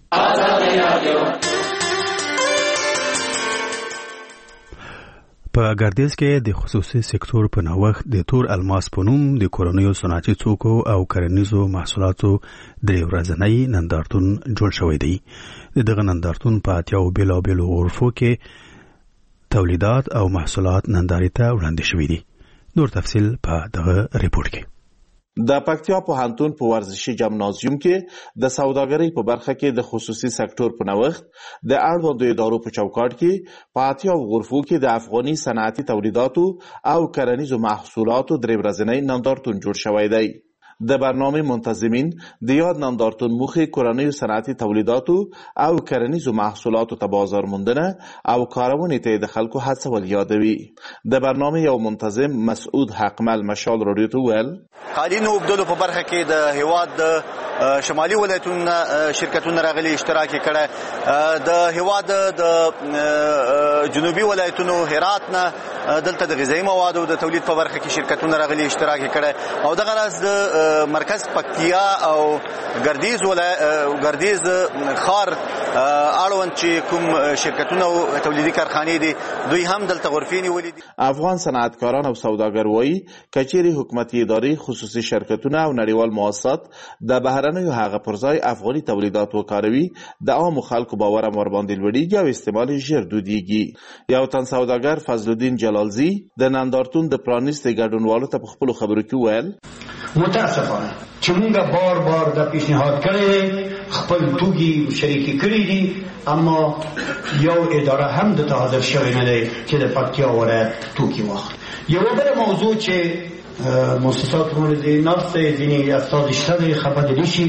په ګردیز کې د خصوصي سکتور په نوښت د تور الماس په نوم د کورنیو صنعتي توکو او کرنیزو محصولاتو درې ورځنی نندارتون جوړ شوی دی. دغه نندارتون په اتیاو بیلابیلو غرفو کې تولیدات او محصولات نندارې ته وړاندې شوي دي. نور تفصیل په دغه ریپورت کې. د پکتیا پوهنتون په ورزشي جمنازیوم کې د سوداګرۍ په برخه کې د خصوصي سکتور په نوښت د اړوندو ادارو په چوکاټ کې په اتیا غرفو کې د افغاني صنعتي تولیداتو او کرنیزو محصولاتو درې ورځنی نندارتون جوړ شوی دی. د برنامه منتظمین د یاد نندارتون موخې کورنیو صنعتي تولیداتو او کرنیزو محصولاتو ته بازار موندنه او کارونې ته د خلکو هڅول یادوي. د برنامه یو منتظم مسعود حقمل مشال رادیو ته ویل قالینو وبدلو په برخه کې د هیواد د شمالي ولایتونو شرکتونو راغلي اشتراک کړه، د هیواد د جنوبي ولایتونو هرات نه دلته د غذایی موادو د تولید په برخه کې شرکتونو راغلي اشتراک کړه او دغه راز د مرکز پکتیا او ګردیز ولایت ګردیز خار اړوند چې کوم شرکتونه او تولیدي کارخانې دي دوی هم دلته غرفې نیولې دي. افغان صنعتکاران او سوداګر وایي کچېرې حکومتي ادارې خصوصي شرکتونه او نړیوال مؤسسات د بهرنیو هغه پر ځای افغاني تولیدات وکاروي د عامو خلکو باور هم ورباندې لوړېږي او استعمال یې ژر دودیږي. یو تن سوداګر فضل الدین جلالزی د نندارتون د پرانیستې ګډونوالو ته په خپلو خبرو کې وویل متاسفانه چې موږ بار بار د پیشنهاد کړی خپل توکي شریکي کړی دي اما یو اداره هم د حاضر شوی نه دی چې د پکتیا ولایت توکي واخلي. یو بل موضوع چې مؤسسات مورد نفت ځینې استاد شته خبر دي شي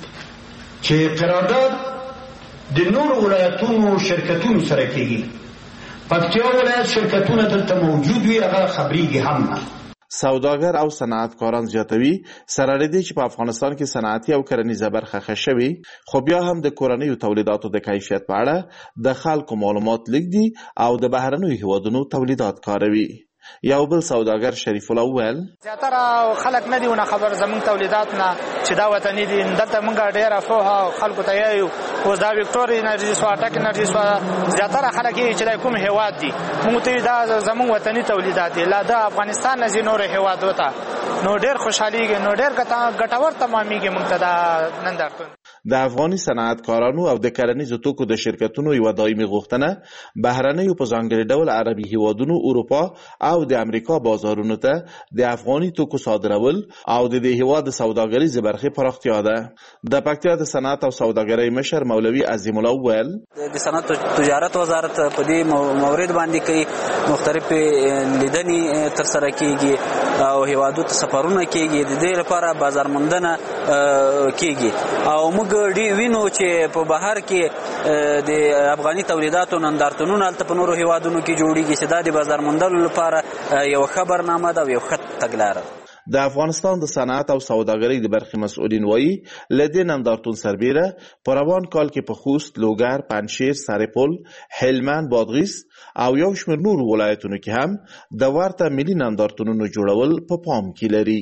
چې قرارداد د نور ولایتونو شرکتونو سره کېږي. پکتیا ولایت شرکتونه دلته موجود وي هغه خبريږي هم نه. سوداګر او صنعتکاران زیاتوي سره لري چې په افغانستان کې صنعتي او کرنیزه برخه ښه شوي، خو بیا هم د کورنیو تولیداتو د کیفیت په اړه د خلکو معلومات لږ دي او د بهرنیو هیوادونو تولیدات کاروي. یو بل سوداګر شریف الله ویل زیاتره خلک نه دي ونه خبر زمونږ تولیدات نه چې دا وطني دي. دلته موږ ډېره پوهه خلکو ته یایو اوس دا وکټوري انرژي سو اټک انرژي سو زیاتره خلک یې چې د کوم هیواد دي موږ ته دا زمونږ وطني تولیدات دي لا د افغانستان نه نور هیوادو ته نو ډېر خوشحاليږي نو ډېر ګټور تمامېږي موږ ته دا نندارتون. د افغاني صنعتکارانو او د کرنیزو توکو د شرکتونو یو دایمي غوښتنه بهرنیو په ځانګړي ډول عربي هیوادونو، اروپا او د امریکا بازارونو ته د افغاني توکو صادرول او د دې هیواد سوداګریزې برخې پراختیا ده. د پکتیا د صنعت او سوداګرۍ مشر مولوي عظیم الله وویل د صنعت او تجارت وزارت په دې مورد باندې کوي مختلف لیدنې تر سره کیږي او هیوادو ته سفرونه کیږي، د دې لپاره بازار موندنه کیږي او موږ ډی وینو چې په بهر کې د افغاني تولیداتو نندارتونونه هلته په نورو هیوادونو کې جوړیږي چې دا د بازار موندلو لپاره یو خبرنامه ده او یو ښه تګلاره ده. د افغانستان د صنعت او سوداګرۍ د برخې مسؤلین وایي له دې نندارتون سربیره په روان کال کې په خوست، لوګر، پنجشیر، سرپل، هلمند، بادغیس او یو شمېر نورو ولایتونو کې هم د ورته ملي نندارتونونو جوړول په پام کې لري.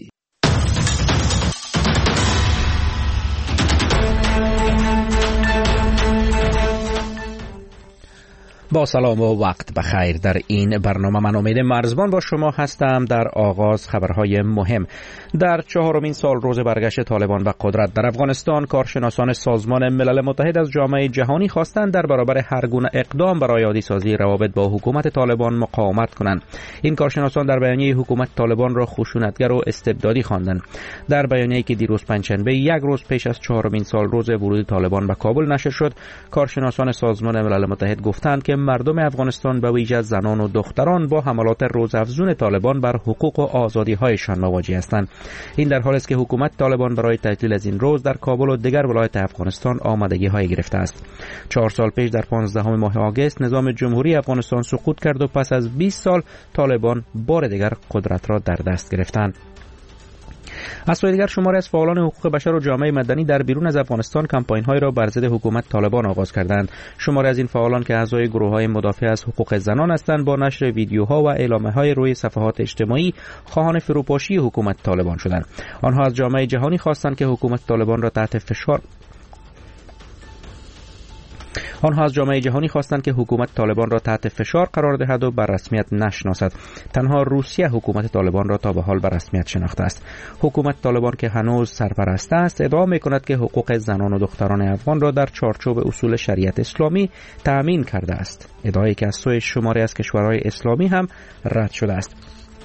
با سلام و وقت بخیر. در این برنامه من امید مرزبان با شما هستم. در آغاز خبرهای مهم. در چهارمین سال روز برگشت طالبان به قدرت در افغانستان، کارشناسان سازمان ملل متحد از جامعه جهانی خواستند در برابر هر گونه اقدام برای عادی سازی روابط با حکومت طالبان مقاومت کنند. این کارشناسان در بیانیه حکومت طالبان را خشونتگر و استبدادی خواندند. در بیانیه‌ای که دیروز پنجشنبه یک روز پیش از چهارمین سال روز ورود طالبان به کابل نشر شد، کارشناسان سازمان ملل متحد گفتند که مردم افغانستان به ویژه زنان و دختران با حملات روزافزون طالبان بر حقوق و آزادی‌هایشان مواجه هستند. این در حالی است که حکومت طالبان برای تعطیل از این روز در کابل و دیگر ولایات افغانستان آمادگی‌های گرفته است. چهار سال پیش در پانزدهم ماه آگوست نظام جمهوری افغانستان سقوط کرد و پس از بیست سال طالبان بار دیگر قدرت را در دست گرفتند. از سوی دیگر شماری از فعالان حقوق بشر و جامعه مدنی در بیرون از افغانستان کمپاین‌هایی را بر ضد حکومت طالبان آغاز کردند. شماری از این فعالان که اعضای گروه‌های مدافع از حقوق زنان هستند با نشر ویدیوها و اعلامیه‌های روی صفحات اجتماعی خواهان فروپاشی حکومت طالبان شدند. آنها از جامعه جهانی خواستند که حکومت طالبان را تحت فشار آنها از جامعه جهانی خواستند که حکومت طالبان را تحت فشار قرار دهد و بر رسمیت نشناسد. تنها روسیه حکومت طالبان را تا به حال بر رسمیت شناخته است. حکومت طالبان که هنوز سرپرست است ادعا می‌کند که حقوق زنان و دختران افغان را در چارچوب اصول شریعت اسلامی تأمین کرده است. ادعایی که از سوی شماری از کشورهای اسلامی هم رد شده است.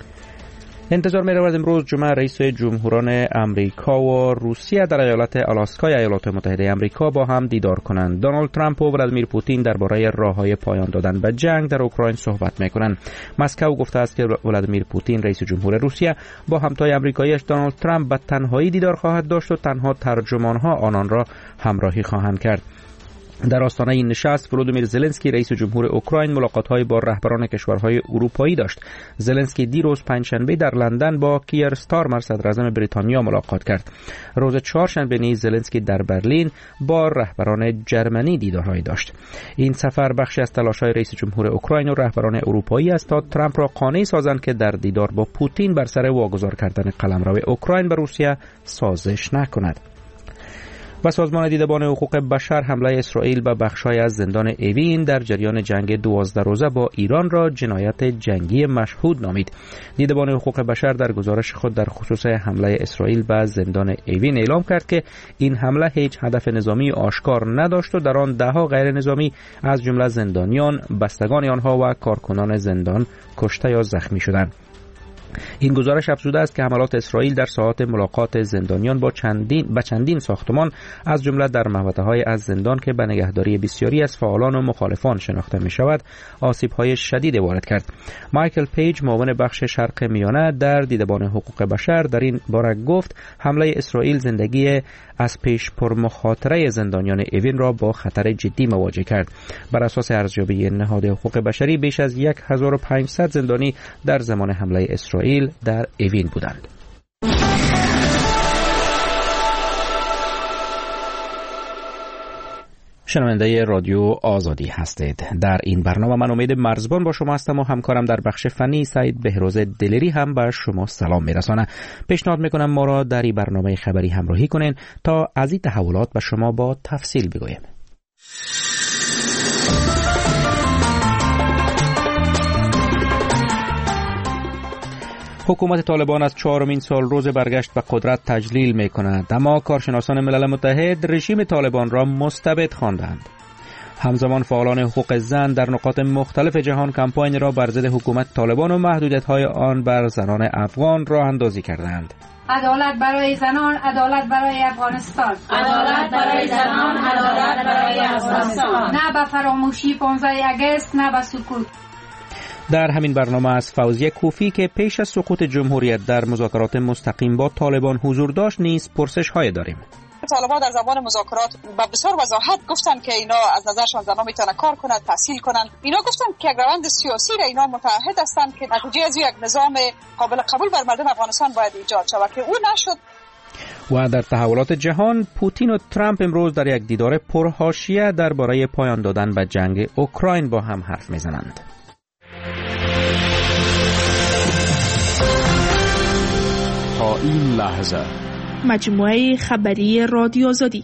انتظار می رود امروز جمعه رئیس جمهوران امریکا و روسیه در ایالت آلاسکای ایالات متحده امریکا با هم دیدار کنند. دونالد ترامپ و ولادیمیر پوتین درباره راههای پایان دادن به جنگ در اوکراین صحبت می کنند. مسکو گفته است که ولادیمیر پوتین رئیس جمهور روسیه با همتای آمریکاییش دونالد ترامپ به تنهایی دیدار خواهد داشت و تنها ترجمانها آنان را همراهی خواهند کرد. در آستانه این نشست ولودیمیر زلنسکی رئیس جمهور اوکراین ملاقات‌های با رهبران کشورهای اروپایی داشت. زلنسکی دیروز پنجشنبه در لندن با کیر استارمر صدراعظم بریتانیا ملاقات کرد. روز چهارشنبه نیز زلنسکی در برلین با رهبران جرمنی دیدارهایی داشت. این سفر بخشی از تلاش‌های رئیس جمهور اوکراین و رهبران اروپایی است تا ترامپ را قانع سازند که در دیدار با پوتین بر سر واگذار کردن قلمرو اوکراین به روسیه سازش نکند. و سازمان دیدبان حقوق بشر حمله اسرائیل به بخش‌های از زندان اوین در جریان جنگ دوازده روزه با ایران را جنایت جنگی مشهود نامید. دیدبان حقوق بشر در گزارش خود در خصوص حمله اسرائیل به زندان اوین اعلام کرد که این حمله هیچ هدف نظامی آشکار نداشت و در آن ده‌ها غیر نظامی از جمله زندانیان، بستگان آنها و کارکنان زندان کشته یا زخمی شدند. این گزارش افزوده است که حملات اسرائیل در ساعات ملاقات زندانیان با چندین با چندین ساختمان از جمله در محوطه‌های از زندان که به نگهداری بسیاری از فعالان و مخالفان شناخته می‌شود آسیب‌های شدید وارد کرد. مایکل پیج معاون بخش شرق میانه در دیدبان حقوق بشر در این باره گفت حمله اسرائیل زندگی از پیش پرمخاطره زندانیان اوین را با خطر جدی مواجه کرد. بر اساس ارزیابی نهاد حقوق بشری بیش از هزار و پانصد زندانی در زمان حمله اسرائیل در اوین بودند. شنونده رادیو آزادی هستید. در این برنامه من امید مرزبان با شما هستم و همکارم در بخش فنی سعید بهروز دلیری هم به شما سلام میرسانه. پیشنهاد میکنم ما را در این برنامه خبری همراهی کنین تا از این تحولات به شما با تفصیل بگویم. حکومت طالبان از چهارمین سال روز برگشت به قدرت تجلیل می کند، اما کارشناسان ملل متحد رژیم طالبان را مستبد خواندند. همزمان فعالان حقوق زن در نقاط مختلف جهان کمپاین را بر ضد حکومت طالبان و محدودیت‌های آن بر زنان افغان راه اندازی کردند. عدالت برای زنان، عدالت برای افغانستان. عدالت برای زنان، عدالت برای افغانستان. نه به فراموشی پانزده آگوست، نه به سکوت. در همین برنامه از فوزیه کوفی که پیش از سقوط جمهوریت در مذاکرات مستقیم با طالبان حضور داشت نیز پرسش های داریم. طالبان در زمان مذاکرات با بسیار وضاحت گفتن که اینا از نظرشون زنان میتونن کار کنن، تحصیل کنن. اینا گفتن که روند سیاسی را اینا متعهد هستند که نتیجه از یک نظام قابل قبول بر مردم افغانستان باید ایجاد شود که او نشد. و در تحولات جهان پوتین و ترامپ امروز در یک دیدار پرحاشیه درباره پایان دادن به جنگ اوکراین با هم حرف میزنند. تا این لحظه مجموعه خبری رادیو آزادی.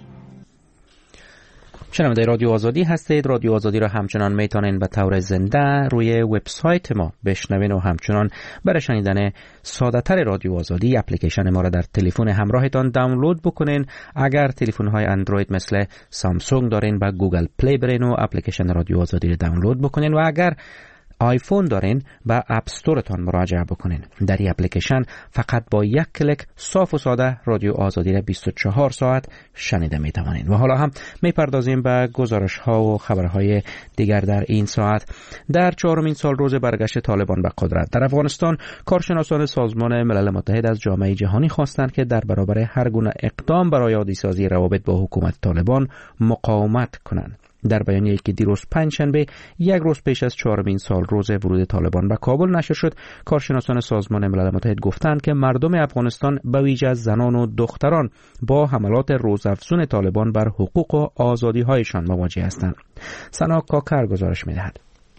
شنونده رادیو آزادی هستید. رادیو آزادی را همچنان میتونین به طور زنده روی وبسایت ما بشنوین و همچنان برای شنیدن ساده تر رادیو آزادی اپلیکیشن ما را در تلفن همراهتان دانلود بکنین. اگر تلفن های اندروید مثل سامسونگ دارین با گوگل پلی برین و اپلیکیشن رادیو آزادی را دانلود بکنین و اگر آیفون دارین با اپ استورتان مراجعه بکنین. در این اپلیکیشن فقط با یک کلیک صاف و ساده رادیو آزادی را بیست و چهار ساعت شنیده می توانید. و حالا هم می پردازیم به گزارش ها و خبرهای دیگر در این ساعت. در چهارمین سال روز برگشت طالبان به قدرت در افغانستان، کارشناسان سازمان ملل متحد از جامعه جهانی خواستند که در برابر هر گونه اقدام برای عادی‌سازی روابط با حکومت طالبان مقاومت کنند. در بیانیه‌ای که دیروز پنجشنبه یک روز پیش از چهارمین سال روز ورود طالبان به کابل نشر شد، کارشناسان سازمان ملل متحد گفتند که مردم افغانستان به ویژه زنان و دختران با حملات روزافزون طالبان بر حقوق و آزادی‌هایشان مواجه هستند. سنا کاکر گزارش می‌دهد.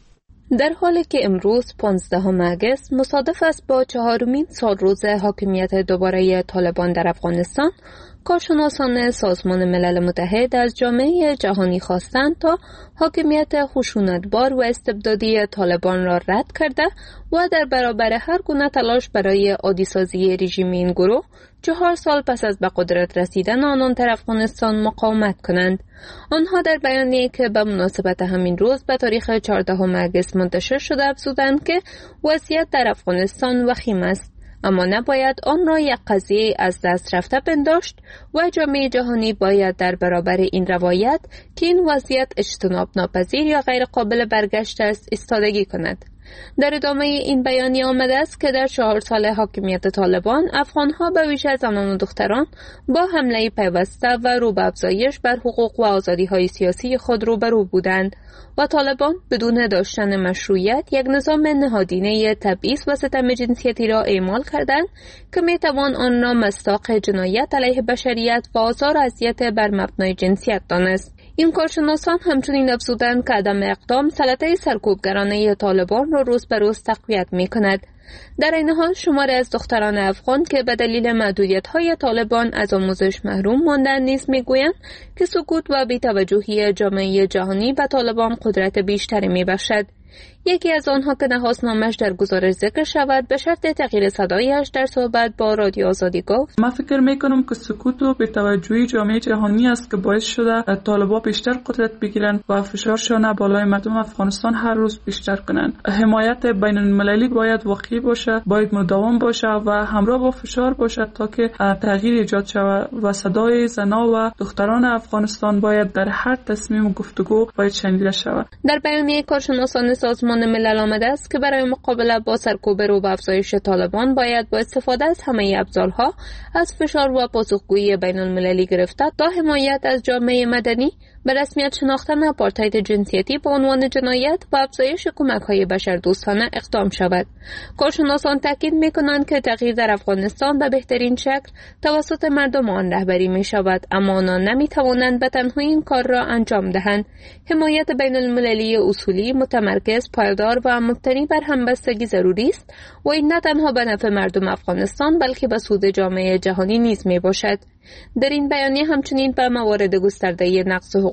در حالی که امروز پانزدهم آگوست مصادف است با چهارمین سال روز حاکمیت دوباره طالبان در افغانستان، کارشناسان سازمان ملل متحد از جامعه جهانی خواستند تا حاکمیت خشونتبار و استبدادی طالبان را رد کرده و در برابر هر گونه تلاش برای عادی‌سازی رژیم این گروه چهار سال پس از به قدرت رسیدن آنان در افغانستان مقاومت کنند. آنها در بیانیه‌ای که به مناسبت همین روز به تاریخ چهاردهم آگوست منتشر شده افزودند که وضعیت در افغانستان وخیم است، اما نباید آن را یک قضیه از دست رفته پنداشت و جامعه جهانی باید در برابر این روایت که این وضعیت اجتناب ناپذیر یا غیر قابل برگشت است ایستادگی کند. در ادامه این بیانیه آمده است که در چهار سال حاکمیت طالبان، افغانها به ویژه زنان و دختران با حمله پیوسته و رو به افزایش بر حقوق و آزادی‌های سیاسی خود روبرو بودند و طالبان بدون داشتن مشروعیت یک نظام نهادینه تبعیض و ستم جنسیتی را اعمال کردند که میتوان آن را مصداق جنایت علیه بشریت و آزار و اذیت بر مبنای جنسیت دانست. این کارشناسان همچنین افزودند که عدم اقدام سلطه سرکوبگرانه طالبان را روز به روز تقویت می کند. در این حال شماری از دختران افغان که به دلیل محدودیت‌های طالبان از آموزش محروم ماندند نیز می‌گویند که سکوت و بی‌توجهی جامعه جهانی به طالبان قدرت بیشتری می‌بخشد. یکی از آنها که نخواست در گزارش ذکر شود به شرط تغییر صدایش در صحبت با رادیو آزادی گفت: من فکر میکنم که سکوت و بی‌توجهی جامعه جهانی است که باعث شده طالبان بیشتر قدرت بگیرند و فشارشان بالای مردم افغانستان هر روز بیشتر کنند. حمایت بین المللی باید واقعی باشه، باید مداوم باشه و همراه با فشار باشه تا که تغییر ایجاد شود و صدای زنان و دختران افغانستان باید در هر تصمیم و گفتگو باید شنیده شود. در بیانیه کارشناسان سازمان ملل آمده است که برای مقابله با سرکوب رو به افزایش طالبان باید با استفاده از همه ابزارها از فشار و پاسخگویی بین المللی گرفته تا حمایت از جامعه مدنی به رسمیت شناختن آپارتاید جنسیتی به عنوان جنایت و افزایش کمک‌های بشردوستانه اقدام شود. کارشناسان تاکید می‌کنند که تغییر در افغانستان به بهترین شکل توسط مردم آن رهبری می‌شود، اما آنها نمی‌توانند به تنهایی این کار را انجام دهند. حمایت بین المللی اصولی، متمرکز، پایدار و مبتنی بر همبستگی ضروری است و این نه تنها به نفع مردم افغانستان بلکه به سود جامعه جهانی نیز میباشد. در این بیانیه همچنین به موارد گسترده نقض حقوق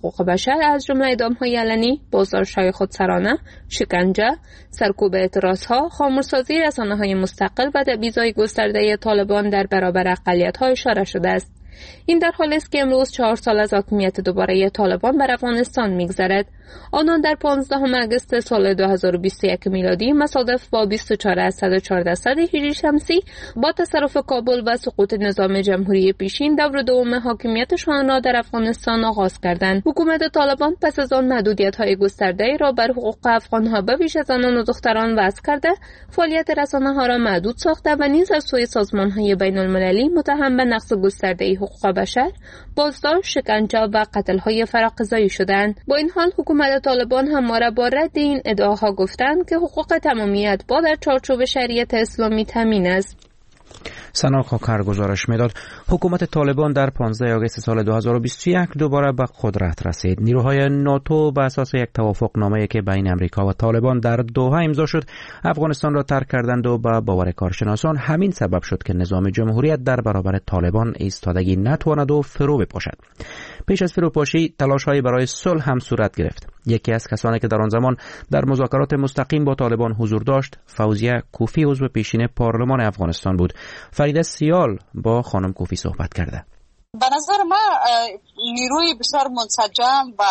حقوق بشر از جمله اعدام‌های علنی، بازداشت‌های خودسرانه، شکنجه، سرکوب اعتراض‌ها، خاموش‌سازی رسانه‌های مستقل و تبعیض‌های گسترده طالبان در برابر اقلیت‌ها اشاره شده است. این در حالی است که امروز چهار سال از حاکمیت دوباره طالبان بر افغانستان می‌گذرد. آنان در پانزدهم آگوست سال دو هزار و بیست و یک میلادی مصادف با بیست و چهار از صد و چهار درصد هجری شمسی با تصرف کابل و سقوط نظام جمهوری پیشین دور دوم حاکمیتشان را در افغانستان آغاز کردند. حکومت طالبان پس از آن محدودیت‌های گسترده را بر حقوق افغان‌ها به ویژه زنان و دختران وضع کرده، فعالیت رسانه‌ها را محدود ساخته و نیز از سوی سازمان‌های بین‌المللی متهم به نقض گسترده حقوق بشر، بازداشت، شکنجه و قتل‌های فراقضایی شدند. با این حال حکومت طالبان همواره با رد این ادعاها گفتند که حقوق تمامیت با در چارچوب شریعت اسلامی تامین است. سنا خاکر گزارش میداد حکومت طالبان در پانزدهم آگوست سال دو هزار و بیست و یک دوباره به قدرت رسید. نیروهای ناتو بر اساس یک توافقنامه‌ای که بین امریکا و طالبان در دوحه امضا شد، افغانستان را ترک کردند و به باور کارشناسان همین سبب شد که نظام جمهوریت در برابر طالبان ایستادگی نتواند و فرو بپاشد. پیش از فروپاشی تلاش‌هایی برای صلح هم صورت گرفت. یکی از کسانی که در آن زمان در مذاکرات مستقیم با طالبان حضور داشت، فوزیه کوفی عضو پیشین پارلمان افغانستان بود. فریده سیال با خانم کوفی صحبت کرده. به نظر من نیروی بسیار منسجم و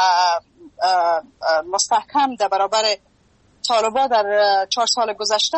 مستحکم در برابر طالبان در چهار سال گذشته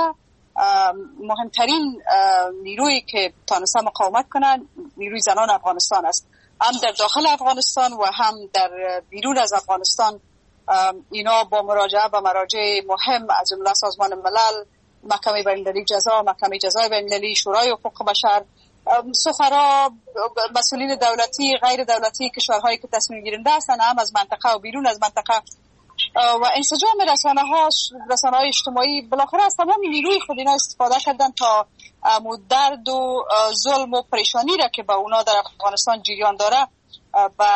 مهمترین نیرویی که تانسته مقاومت کنند نیروی زنان افغانستان است. هم در داخل افغانستان و هم در بیرون از افغانستان اینا با مراجعه به مراجع مهم از جمله سازمان ملل، محکمه بین‌المللی جزا، محکمه جزای بین‌المللی، شورای حقوق بشر، سفرا، مسئولین دولتی، غیر دولتی، کشورهایی که تصمیم گیرنده هستند هم از منطقه و بیرون از منطقه و انسجام رسانه‌ها، رسانه‌های اجتماعی، بالاخره از تمام نیروی خود اینا استفاده کردن تا درد و ظلم و پریشانی را که به اونا در افغانستان جریان داره و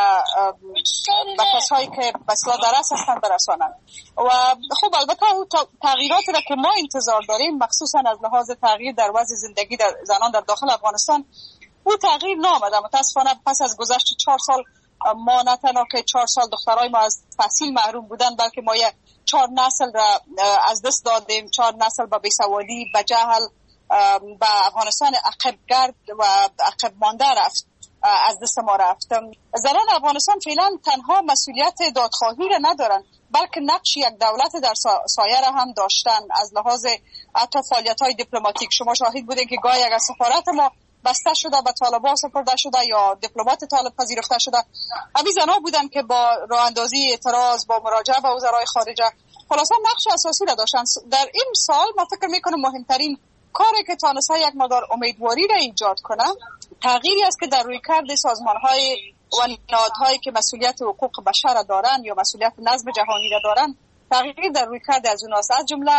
به کسایی که به اصطلاح درس هستند برسانند. و خب البته اون تغییراتی را که ما انتظار داریم، مخصوصا از لحاظ تغییر در وضع زندگی در زنان در داخل افغانستان، اون تغییر نامده. متاسفانه پس از گذشت چهار سال ما نه تنها که چهار سال دخترای ما از تحصیل محروم بودن، بلکه ما یک چهار نسل را از دست دادیم. چهار نسل به بیسوادی، به جهل، به افغانستان عقب گرد و عقب مانده رفت، از دست ما رفتم. زنان افغانستان فعلا تنها مسئولیت دادخواهی را ندارن، بلکه نقش یک دولت در سایه را هم داشتن. از لحاظ حتی فعالیت‌های دیپلماتیک شما شاهد بودین که گاهی اگر سفارت ما بسته شده به طالبان سپرده شده یا دیپلمات طالب پذیرفته شده، همین زنان بودن که با راه اندازی اعتراض، با مراجعه به وزرای خارجه خلاصا نقش اساسی را داشتن. در این سال من فکر میکنم مهمترین کاری که تانسته یک مقدار امیدواری را ایجاد کنه تغییری است که در رویکرد سازمان‌های و نهادهایی که مسئولیت حقوق بشر دارن یا مسئولیت نظم جهانی را دارن، تغییری در رویکرد از اوناست. از جمله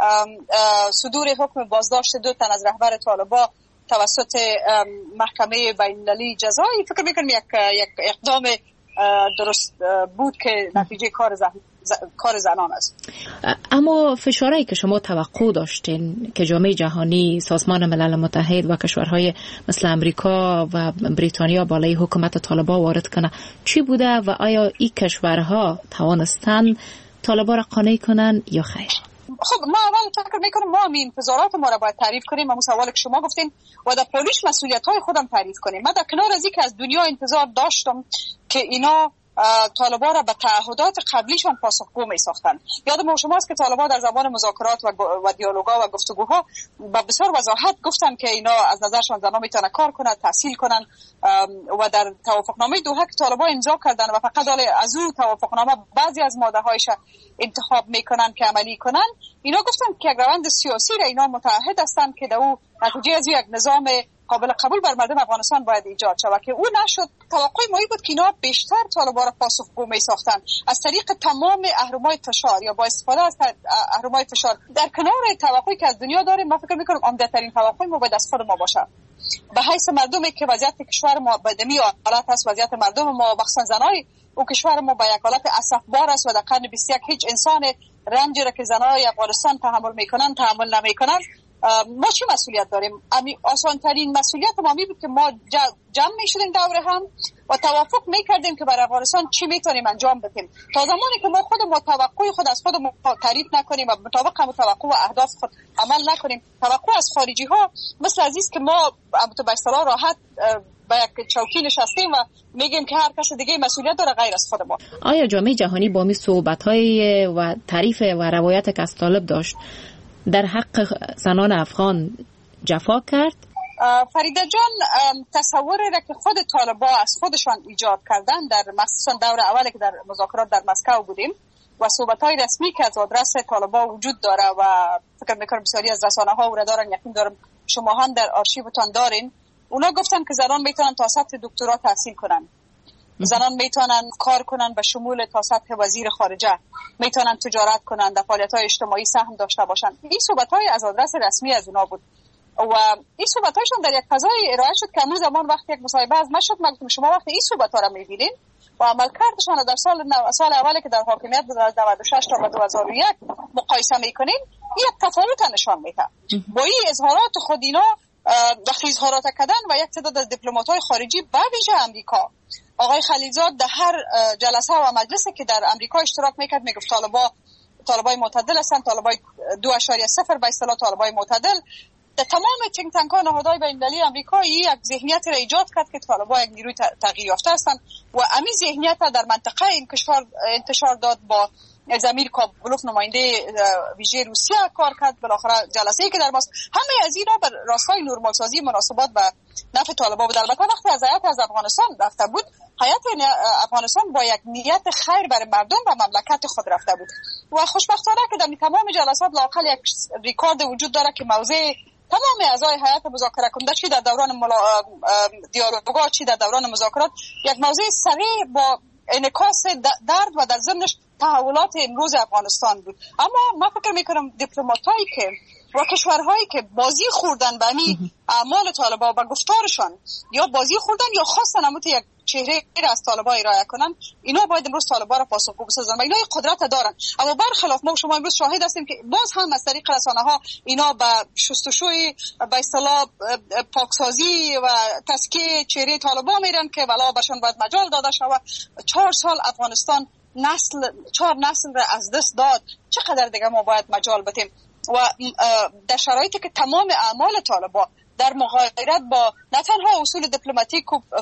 صدور حکم بازداشت دو تن از رهبر طالبان توسط محکمه بین‌المللی جزایی فکر میکنم یک یک اقدام درست بود که نتیجه کار زن کار زنان است. اما فشارهایی که شما توقع داشتین که جامعه جهانی، سازمان ملل متحد و کشورهای مثل امریکا و بریتانیا بالای حکومت طالبان وارد کنه چی بوده و آیا این کشورها توانستن طالبان را قانع کنن یا خیر؟ خب ما اول فکر میکنم ما همین انتظارات ما را باید تعریف کنیم. همون سوالی که شما گفتین و در پولیش مسئولیت‌های خودم تعریف کنیم. من در کنار از اینکه از دنیا انتظار داشتم که اینا طالبان را به تعهدات قبلیشان پاسخگو می ساختن. یادم شماست که طالبان در زمان مذاکرات و, و دیالوگا و گفتگوها با بسیار وضاحت گفتن که اینا از نظرشان زنان میتونه کار کنن، تحصیل کنن و در توافقنامه دوحه که طالبان امضا کردن و فقط از اون توافقنامه بعضی از ماده‌هایش انتخاب میکنن که عملی کنن، اینا گفتن که یک روند سیاسی را اینا متعهد هستن که در او نتیجه از یک نظام قابل قبول بر مردم افغانستان باید ایجاد شود که او نشد. توقع ما بود که اینا بیشتر طالبان را پاسخگو می ساختن از طریق تمام اهرم‌های فشار یا با استفاده از اهرم‌های فشار. در کنار توقعی که از دنیا داریم، ما فکر می‌کنم عمده‌ترین توقع ما باید از خود ما باشه. به حیث مردمی که وضعیت کشور ما بدمی حالت است، وضعیت مردم ما مخصوصا زنای او کشور ما با یک حالت اسفبار است و در قرن بیست و یک هیچ انسان رنجی را که زنای افغانستان تحمل می‌کنن تحمل نمی‌کنن. ما چی مسئولیت داریم؟ آسان ترین مسئولیت ما می بود که ما جمع می شدیم دور هم و توافق میکردیم که برای افغانستان چی میتونیم انجام بدیم. تا زمانی که ما خود توقع خود از خود تعریف نکنیم و مطابق هم توقع و اهداف خود عمل نکنیم، توقع از خارجی ها مثل عزیز که ما به اصطلاح راحت با یک چوکی نشستیم و میگیم که هر کس دیگه مسئولیت داره غیر از خود ما. آیا جامعه جهانی با می صحبت‌های و تعریف و روایت که از طالب داشت در حق زنان افغان جفا کرد؟ فریده جان، تصوری را که خود طالبا از خودشان ایجاد کردن در مخصوصا دور اولی که در مذاکرات در مسکو بودیم و صحبت‌های رسمی که از آدرس طالبا وجود داره و فکر می‌کنم بسیاری از رسانه‌ها او را دارن، یقین دارم شما هم در آرشیوتان دارین. اونا گفتن که زنان میتونن تا سطح دکترا تحصیل کنن، زنان میتونن کار کنن به شمول تا سطح وزیر خارجه، میتونن تجارت کنن، در فعالیت‌های اجتماعی سهم داشته باشن. این صحبت‌های از آدرس رسمی از اونا بود و این صحبت‌هایشون در یک فضای ارائه شد که همون زمان وقتی یک مصاحبه از من شد، من گفتم شما وقتی این صحبت‌ها رو می‌بینین و عملکردشون در سال سال اولی که در حاکمیت بود از نود و شش تا دو هزار و یک مقایسه می‌کنین، این یک تفاوت نشان میده. با این اظهارات خود اینا وقتی اظهارات کردن و یک تعداد از دیپلمات‌های خارجی به ویژه امریکا، آقای خلیلزاد در هر جلسه و مجلسی که در امریکا اشتراک میکرد میگفت طالبا طالبای معتدل هستند، طالبای دو اشاریه صفر به اصطلاح طالبای معتدل. در تمام تینک تانک ها نهادهای بین‌المللی آمریکا یک ذهنیت را ایجاد کرد که طالبا یک نیروی تغییر یافته هستند و همین ذهنیت در منطقه این کشور انتشار داد. با زمیر کابلوف نماینده ویژه روسیه کار کرد، بالاخره جلسه‌ای که در ماست، همه از اینا بر راستای نورمالسازی مناسبات به نفع طالبان بود. البته وقتی از هیئت از افغانستان رفته بود، هیئت افغانستان با یک نیت خیر برای مردم و مملکت خود رفته بود و خوشبختانه که در تمام جلسات لااقل یک ریکورد وجود داره که موضوع تمام اعضای هیئت مذاکره کننده چی در دوران ملا... دیالوگا چی در دوران مذاکرات یک موضوع صریح با انعکاس درد و در ضمنش تحولات امروز افغانستان بود. اما من فکر میکنم دیپلماتایی که و کشورهایی که بازی خوردن به همین اعمال طالبان و گفتارشان، یا بازی خوردن یا خواستن همون یک چهره را از طالبان ارائه کنن، اینا باید امروز طالبان را پاسخگو بسازن و اینا قدرت دارن. اما برخلاف ما شما امروز شاهد هستیم که باز هم از طریق رسانه‌ها اینا به شستشوی به اصطلاح پاکسازی و تزکیه چهره طالبان میرن که والا برشان باید مجال داده شود. چهار سال افغانستان نسل چهار نسل را از دست داد، چقدر دیگه ما باید مجال بدیم؟ و در شرایطی که تمام اعمال طالبان در مغایرت با نه تنها اصول دیپلماتیک و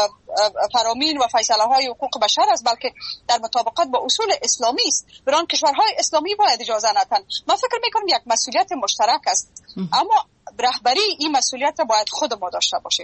فرامین و فیصله های حقوق بشر است، بلکه در مطابقت با اصول اسلامی است، بران کشورهای اسلامی باید اجازه ندن. من فکر میکنم یک مسئولیت مشترک است، اما رهبری این مسئولیت باید خود ما داشته باشیم.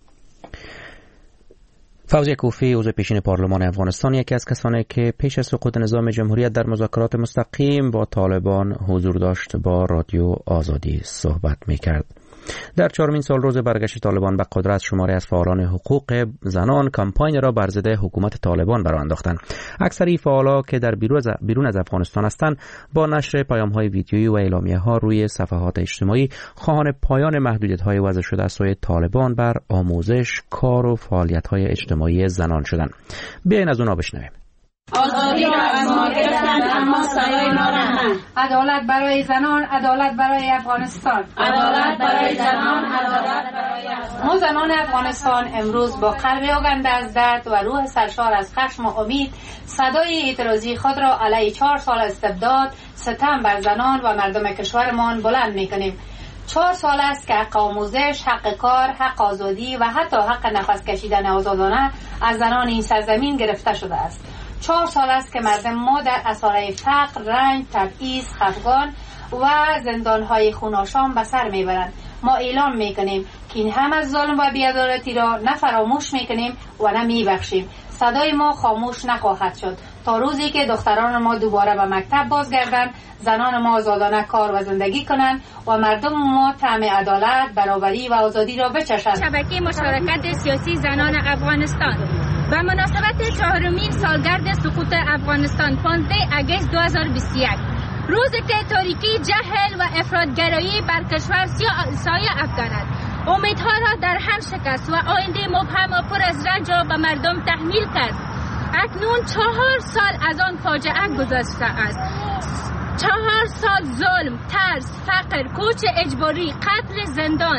فوزیه کوفی، عضو پیشین پارلمان افغانستان، یکی از کسانی که پیش از سقوط نظام جمهوریت در مذاکرات مستقیم با طالبان حضور داشت، با رادیو آزادی صحبت می‌کرد. در چهارمین سال روز برگشت طالبان به قدرت، شماری از فعالان حقوق زنان کمپاین را بر ضد حکومت طالبان برآ انداختند. اکثر فعالا که در بیرون از افغانستان هستند، با نشر پیام‌های ویدیویی و اعلامیه‌ها روی صفحات اجتماعی خواهان پایان محدودیت‌های وضع شده از سوی طالبان بر آموزش، کار و فعالیت‌های اجتماعی زنان شدند. بیاین از اونها بشنویم. آزادی را از ما گرفتند اما سایه ما رهند. عدالت برای زنان، عدالت برای افغانستان. عدالت برای زنان، عدالت برای افغانستان. ما زنان افغانستان امروز با قلبی آگنده از درد و روح سرشار از خشم و امید صدای اعتراضی خود را علیه چهار سال استبداد، ستم بر زنان و مردم کشورمان بلند می‌کنیم. چهار سال است که حق آموزش، حق کار، حق آزادی و حتی حق نفس کشیدن آزادانه از زنان این سرزمین گرفته شده است. چهار سال است که مردم ما در اساره فقر، رنج، تبعیض، خفگان و زندان‌های خوناشام به سر میبرند. ما اعلام میکنیم که این هم از ظلم و بی‌عدالتی را نه فراموش میکنیم و نه میبخشیم. صدای ما خاموش نخواهد شد تا روزی که دختران ما دوباره به مکتب بازگردند، زنان ما آزادانه کار و زندگی کنند و مردم ما طعم عدالت، برابری و آزادی را بچشند. شبکه مشارکت سیاسی زنان افغانستان به مناسبت چهارمین سالگرد سقوط افغانستان پانزده اگست دو هزار و بیست و یک، روزی که تاریکی، جهل و افراطگرایی بر کشور سایه افکند، امیدها را در هم شکست و آینده مبهم و پر از رنج را به مردم تحمیل کرد. اکنون چهار سال از آن فاجعه گذشته است. چهار سال ظلم، ترس، فقر، کوچ اجباری، قتل، زندان،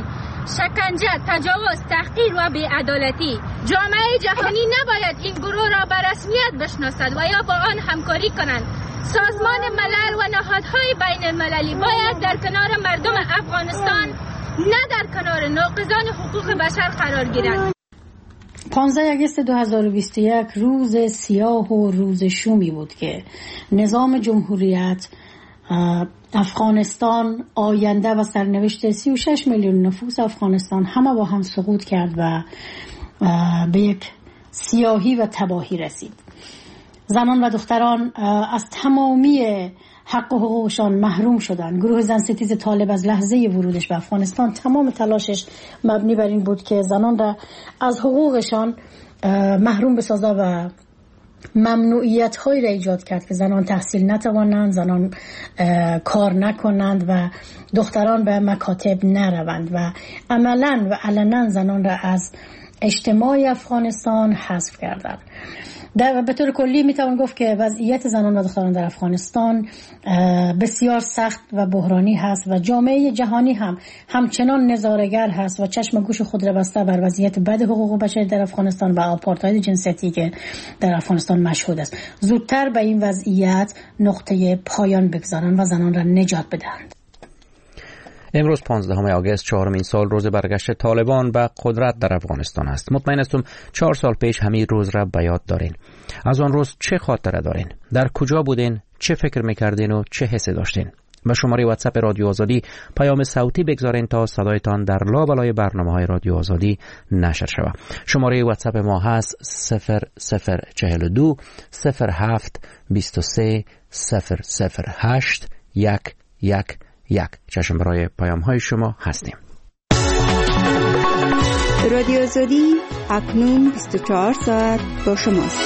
شکنجه، تجاوز، تحقیر و بی‌عدالتی. جامعه جهانی نباید این گروه را به رسمیت بشناسد و یا با آن همکاری کنند. سازمان ملل و نهادهای بین المللی باید در کنار مردم افغانستان نه در کنار ناقضان حقوق بشر قرار گیرند. پانزده آگوست دو هزار و بیست و یک روز سیاه و روز شومی بود که نظام جمهوریت افغانستان، آینده و سرنوشت سی و شش میلیون نفوس افغانستان همه با هم سقوط کرد و به یک سیاهی و تباهی رسید. زنان و دختران از تمامی حق و حقوقشان محروم شدند. گروه زن ستیز طالب از لحظه ورودش به افغانستان تمام تلاشش مبنی بر این بود که زنان را از حقوقشان محروم بسازه و ممنوعیت هایی را ایجاد کرد که زنان تحصیل نتوانند، زنان کار نکنند و دختران به مکاتب نروند و عملا و علنا زنان را از اجتماع افغانستان حذف کردند. در به طور کلی میتوان گفت که وضعیت زنان و دختران در افغانستان بسیار سخت و بحرانی هست و جامعه جهانی هم همچنان نظاره‌گر هست و چشم گوش خود را بسته بر وضعیت بد حقوق بشر در افغانستان و آپارتاید جنسیتی که در افغانستان مشهود است. زودتر به این وضعیت نقطه پایان بگذارند و زنان را نجات بدهند. امروز پانزدهم آگوست چهارمین سال روز برگشت طالبان به قدرت در افغانستان است. مطمئن هستم چهار سال پیش همین روز را به یاد دارین. از آن روز چه خاطره دارین؟ در کجا بودین؟ چه فکر میکردین و چه حسی داشتین؟ به شماره واتساپ رادیو آزادی پیام صوتی بگذارین تا صدایتان در لابلای برنامه‌های رادیو آزادی نشر شود. شماره واتساپ ما هست صفر صفر چهل و دو صفر هفت بیست و سه صفر صفر هشت یک یک یک. چشم برای پیام های شما هستیم. رادیو آزادی اکنون بیست و چهار ساعت با شماست.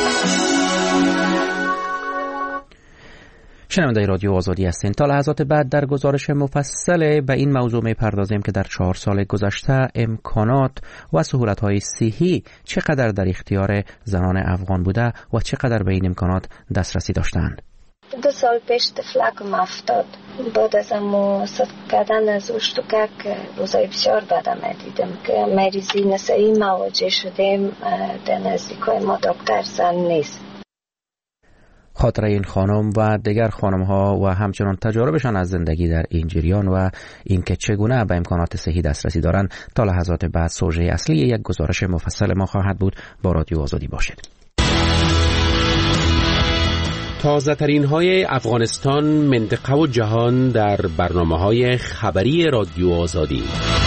شنونده رادیو آزادی هستین. تا لحظات بعد در گزارش مفصل به این موضوع می‌پردازیم که در چهار سال گذشته امکانات و سهولت‌های صحی چقدر در اختیار زنان افغان بوده و چقدر به این امکانات دسترسی داشتند. دو سال پیش طفلکم افتاد. بعد از امو صدق کردن از اشتکک روزای بسیار بدم دیدم که مریضی نسایی مواجه شدیم. در نزدیکای ما دکتر زن نیست. خاطره این خانم و دیگر خانم ها و همچنان تجاربشان از زندگی در این جریان و اینکه چگونه به امکانات صحی دسترسی دارند تا لحظات بعد سوژه اصلی یک گزارش مفصل ما خواهد بود. با رادیو آزادی باشید. تازه ترین های افغانستان، منطقه و جهان در برنامه های خبری رادیو آزادی.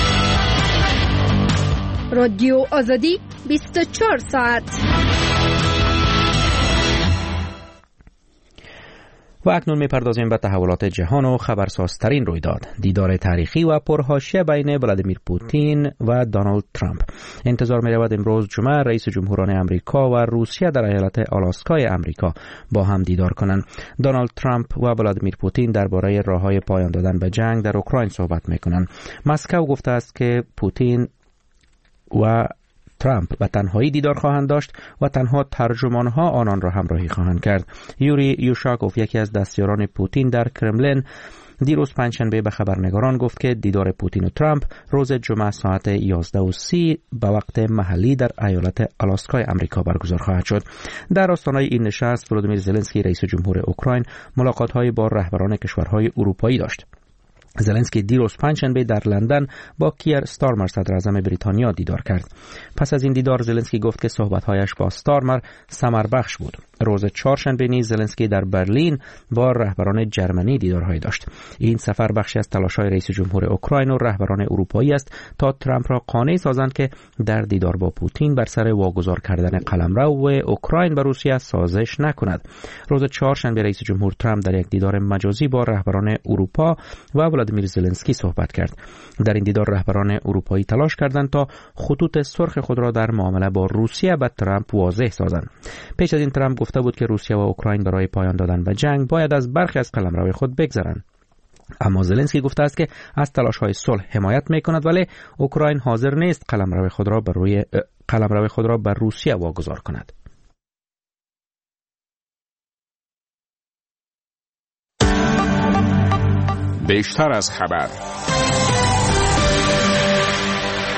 رادیو آزادی بیست و چهار ساعت. و اکنون میپردازیم به تحولات جهان و خبرسازترین رویداد، دیدار تاریخی و پرحاشیه بین ولادیمیر پوتین و دونالد ترامپ. انتظار می‌رود امروز جمعه رئیس جمهوران امریکا و روسیه در ایالت آلاسکای امریکا با هم دیدار کنند. دونالد ترامپ و ولادیمیر پوتین درباره راه‌های پایان دادن به جنگ در اوکراین صحبت می‌کنند. مسکو گفته است که پوتین و ترامپ به تنهایی دیدار خواهند داشت و تنها ترجمانها آنان را همراهی خواهند کرد. یوری یوشاکوف، یکی از دستیاران پوتین در کرملین، دیروز پنجشنبه به خبرنگاران گفت که دیدار پوتین و ترامپ روز جمعه ساعت یازده و سی به وقت محلی در ایالت آلاسکای امریکا برگزار خواهد شد. در آستانه این نشست ولودیمیر زلنسکی رئیس جمهور اوکراین ملاقات‌های با رهبران کشورهای اروپایی داشت. زلنسکی دیروز پنجشنبه در لندن با کیر استارمر صدر اعظم بریتانیا دیدار کرد. پس از این دیدار زلنسکی گفت که صحبت‌هایش با استارمر ثمربخش بود. روز چهارشنبه نیز زلنسکی در برلین با رهبران جرمنی دیدارهایی داشت. این سفر بخشی از تلاش‌های رئیس جمهور اوکراین و رهبران اروپایی است تا ترامپ را قانع سازند که در دیدار با پوتین بر سر واگذار کردن قلمرو اوکراین به روسیه سازش نکند. روز چهارشنبه رئیس جمهور ترامپ در یک دیدار مجازی با رهبران اروپا و ولادیمیر زلنسکی صحبت کرد. در این دیدار رهبران اروپایی تلاش کردند تا خطوط سرخ خود را در معامله با روسیه به ترامپ واضح سازند. پیش از این ترامپ گفته بود که روسیه و اوکراین برای پایان دادن به جنگ باید از برخی از قلمرو خود بگذرند. اما زلنسکی گفته است که از تلاش‌های صلح حمایت می‌کند، ولی اوکراین حاضر نیست قلمرو خود را بر روی قلمرو خود را بر روسیه واگذار کند. بیشتر از خبر.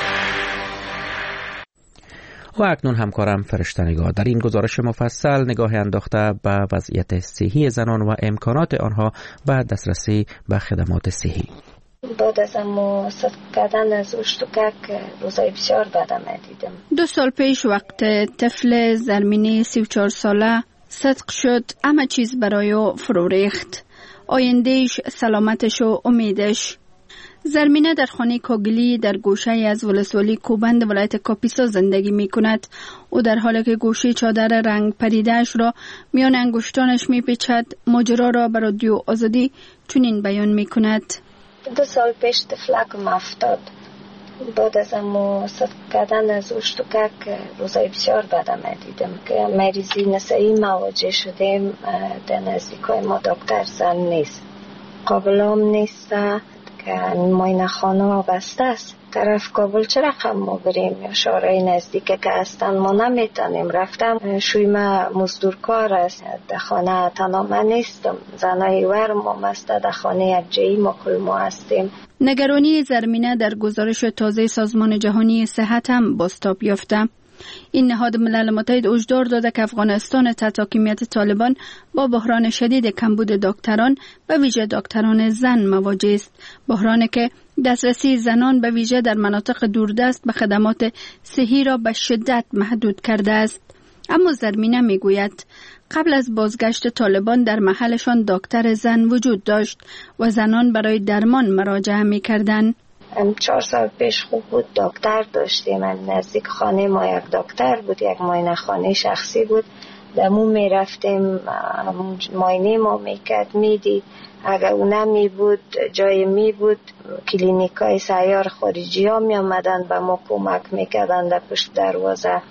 و اکنون همکارم فرشته‌نگار در این گزارش مفصل نگاه انداخته به وضعیت صحی زنان و امکانات آنها به دسترسی به خدمات صحی. بعد از امو صدق کردن از اشتکک روزای بسیار بدم دیدم. دو سال پیش وقت طفل زرمینه سی و چهار ساله صدق شد، همه چیز برای او فرو ریخت. آیندهش، سلامتش و امیدش. زرمینه در خانه کاگلی در گوشه از ولسوالی کوبند ولایت کاپیسا زندگی می کند. او در حالی که گوشه چادر رنگ پریدهش را میان انگشتانش می پیچد، ماجرا را بر رادیو آزادی چنین بیان می کند. دو سال پیش طفلکم افتاد. بعد از امو صدق کردن از اشتکک روزای بسیار بدم دیدم که مریضی نسایی مواجه شدیم. در نزدیکای ما دکتر زن نیست، قابلام نیست که ماینه خانه ها بسته است. طرف کابل چه رقم ما بریم یا شهرهای نزدیکه که هستن ما نمیتونیم. رفتم شوی ما مزدورکار است، در خانه تنها من نیستم، زنای ور ما مسته در خانه یک جایی ما کل ما هستیم. نگرانی زرمینه در گزارش تازه سازمان جهانی صحت هم بازتاب یافته. این نهاد ملل متحد هشدار داده که افغانستان تحت حاکمیت طالبان با بحران شدید کمبود دکتران به ویژه دکتران زن مواجه است. بحرانی که دسترسی زنان به ویژه در مناطق دوردست به خدمات صحی را به شدت محدود کرده است. اما زرمینه میگوید قبل از بازگشت طالبان در محلشان دکتر زن وجود داشت و زنان برای درمان مراجعه می‌کردند. چهار سال پیش خوب بود، دکتر داشتیم. نزدیک خانه ما یک دکتر بود، یک معاینه خانه شخصی بود. دمو می رفتیم، معاینه ما میکرد، میدید. اگر او نمی بود جای می بود کلینیکای سیار خارجی ها می آمدن به ما کمک میکردن. در پشت دروازه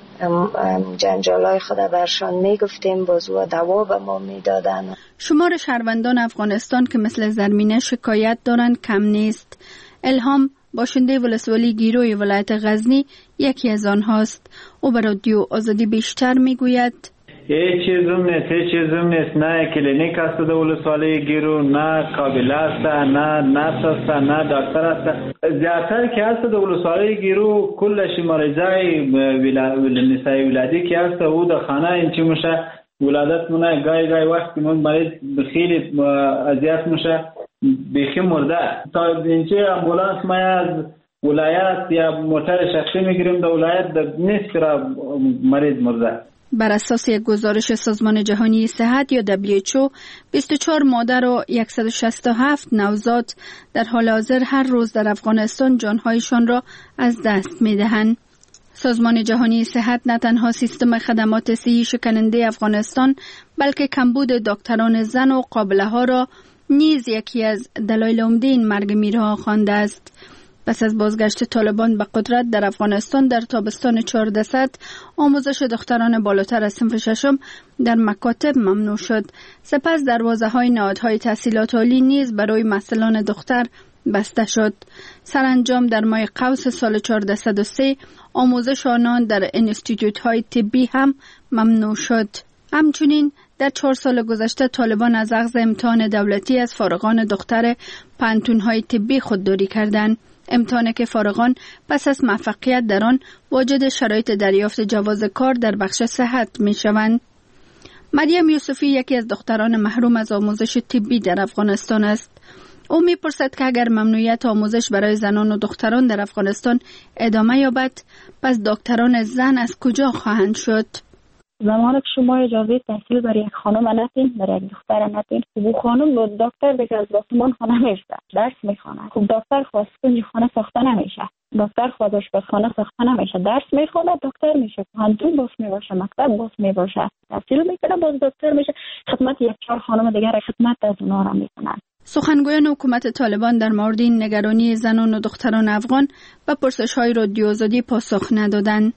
جنجالای خود برشان میگفتیم، بازو دوا به ما میدادن. شمار شهروندان افغانستان که مثل زرمینه شکایت دارند کم نیست. الهام باشنده ولسوالی گیروی ولایت غزنی یکی از آنهاست. او به رادیو آزادی بیشتر میگوید هیچ چیزم نیست، هیچ چیزم نیست. نه کلینیک است در ولسوالی گیرو، نه قابله است، نه نرس است، نه دکتر است. زیادتر که است در ولسوالی گیرو کلش مریضای نسای ولادی که است او در خانه اینچی میشه ولادت مونه. گای گای وقتی من مریض خیلی اذیت میشه، بیخی مرده. تا اینچه امبولانس ما از ولایت یا موتر شخصی میگیریم در ولایت در نیست را مریض مرده. بر اساس یک گزارش سازمان جهانی صحت یا دبلیو اچ او بیست و چهار مادر و صد و شصت و هفت نوزاد در حال حاضر هر روز در افغانستان جانهایشان را از دست میدهند. سازمان جهانی صحت نه تنها سیستم خدمات صحی شکننده افغانستان بلکه کمبود دکتران زن و قابله ها را نیز یکی از دلایل عمده این مرگ میرها خوانده است. پس از بازگشت طالبان به قدرت در افغانستان در تابستان چهاردهصد آموزش دختران بالاتر از صنف ششم در مکاتب ممنوع شد. سپس دروازه های نهادهای تحصیلات عالی نیز برای محصلان دختر بسته شد. سرانجام در ماه قوس سال چهاردهصد و سه آموزش آنان در انستیتوت های طبی هم ممنوع شد. همچنین در چهار سال گذشته طالبان از اخذ امتحان دولتی از فارغان دختر پانتون‌های طبی خودداری کردند. امتحانی که فارغان پس از موفقیت در آن واجد شرایط دریافت جواز کار در بخش صحت می شوند. مریم یوسفی یکی از دختران محروم از آموزش طبی در افغانستان است. او می پرسد که اگر ممنوعیت آموزش برای زنان و دختران در افغانستان ادامه یابد، پس دکتران زن از کجا خواهند شد؟ زمانی که شما اجازه تحصیل برای یک خانم ندین، برای یک دختر ندین، خب خانم با دکتر دیگه از باسمان خانه میشه، درس میخونه. خب دکتر خواست کنج خانه ساخته نمیشه، دکتر خودش به خانه ساخته نمیشه، درس میخونه، دکتر میشه، پانتون باز میباشه، مکتب باز میباشه، تحصیل میکنه، باز دکتر میشه، خدمت یک چهار خانم دیگر خدمت از اونها را میکنن. سخنگویان حکومت طالبان در مورد این نگرانی زنان و دختران افغان به پرسش‌های رادیو آزادی پاسخ ندادند.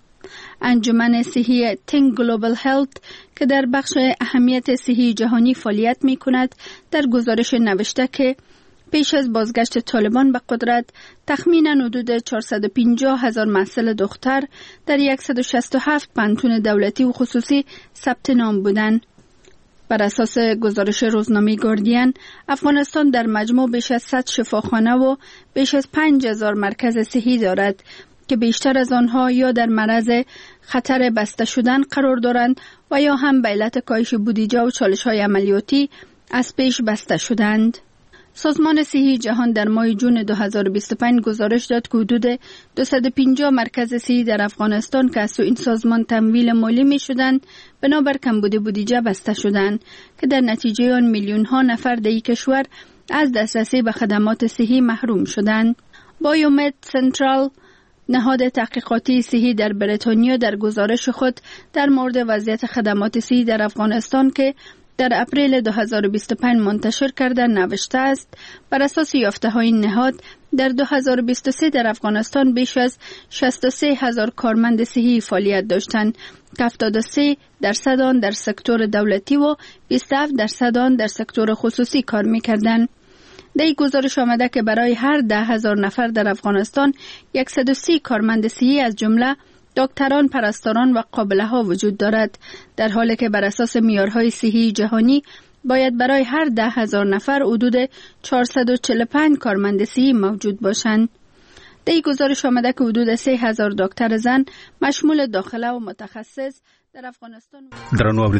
انجمن صحی Think Global Health که در بخش اهمیت صحی جهانی فعالیت می کند در گزارش نوشته که پیش از بازگشت طالبان به قدرت تخمینا حدود چهارصد و پنجاه هزار محصل دختر در صد و شصت و هفت پانتون دولتی و خصوصی ثبت نام بودند. بر اساس گزارش روزنامه گاردین، افغانستان در مجموع بیش از صد شفاخانه و بیش از پنج هزار مرکز صحی دارد که بیشتر از آنها یا در معرض خطر بسته شدن قرار دارند و یا هم به علت کاهش بودجه و چالش‌های عملیاتی از پیش بسته شدند. سازمان صحی جهان در ماه جون دو هزار و بیست و پنج گزارش داد که حدود دویست و پنجاه مرکز صحی در افغانستان که از سوی این سازمان تمویل مالی می شدند بنابر کمبود بودجه بسته شدند که در نتیجه آن میلیون ها نفر در این کشور از دسترسی به خدمات صحی محروم شدند. بایومد سنترال، نهاد تحقیقاتی صحی در بریتانیا، در گزارش خود در مورد وضعیت خدمات صحی در افغانستان که در اپریل دو هزار و بیست و پنج منتشر کرده نوشته است بر اساس یافته های نهاد در دو هزار و بیست و سه در افغانستان بیش از شصت و سه هزار کارمند صحی فعالیت داشتند که هفتاد و سه درصد آن در سکتور دولتی و بیست و هفت درصد آن در سکتور خصوصی کار می‌کردند. در این گزارش آمده که برای هر ده هزار نفر در افغانستان صد و سی کارمند صحی از جمله دکتران، پرستاران و قابله ها وجود دارد، در حالی که بر اساس معیارهای صحی جهانی باید برای هر ده هزار نفر حدود چهارصد و چهل و پنج کارمند صحی موجود باشند. در این گزارش آمده که حدود سه هزار دکتر زن مشمول داخله و متخصص در افغانستان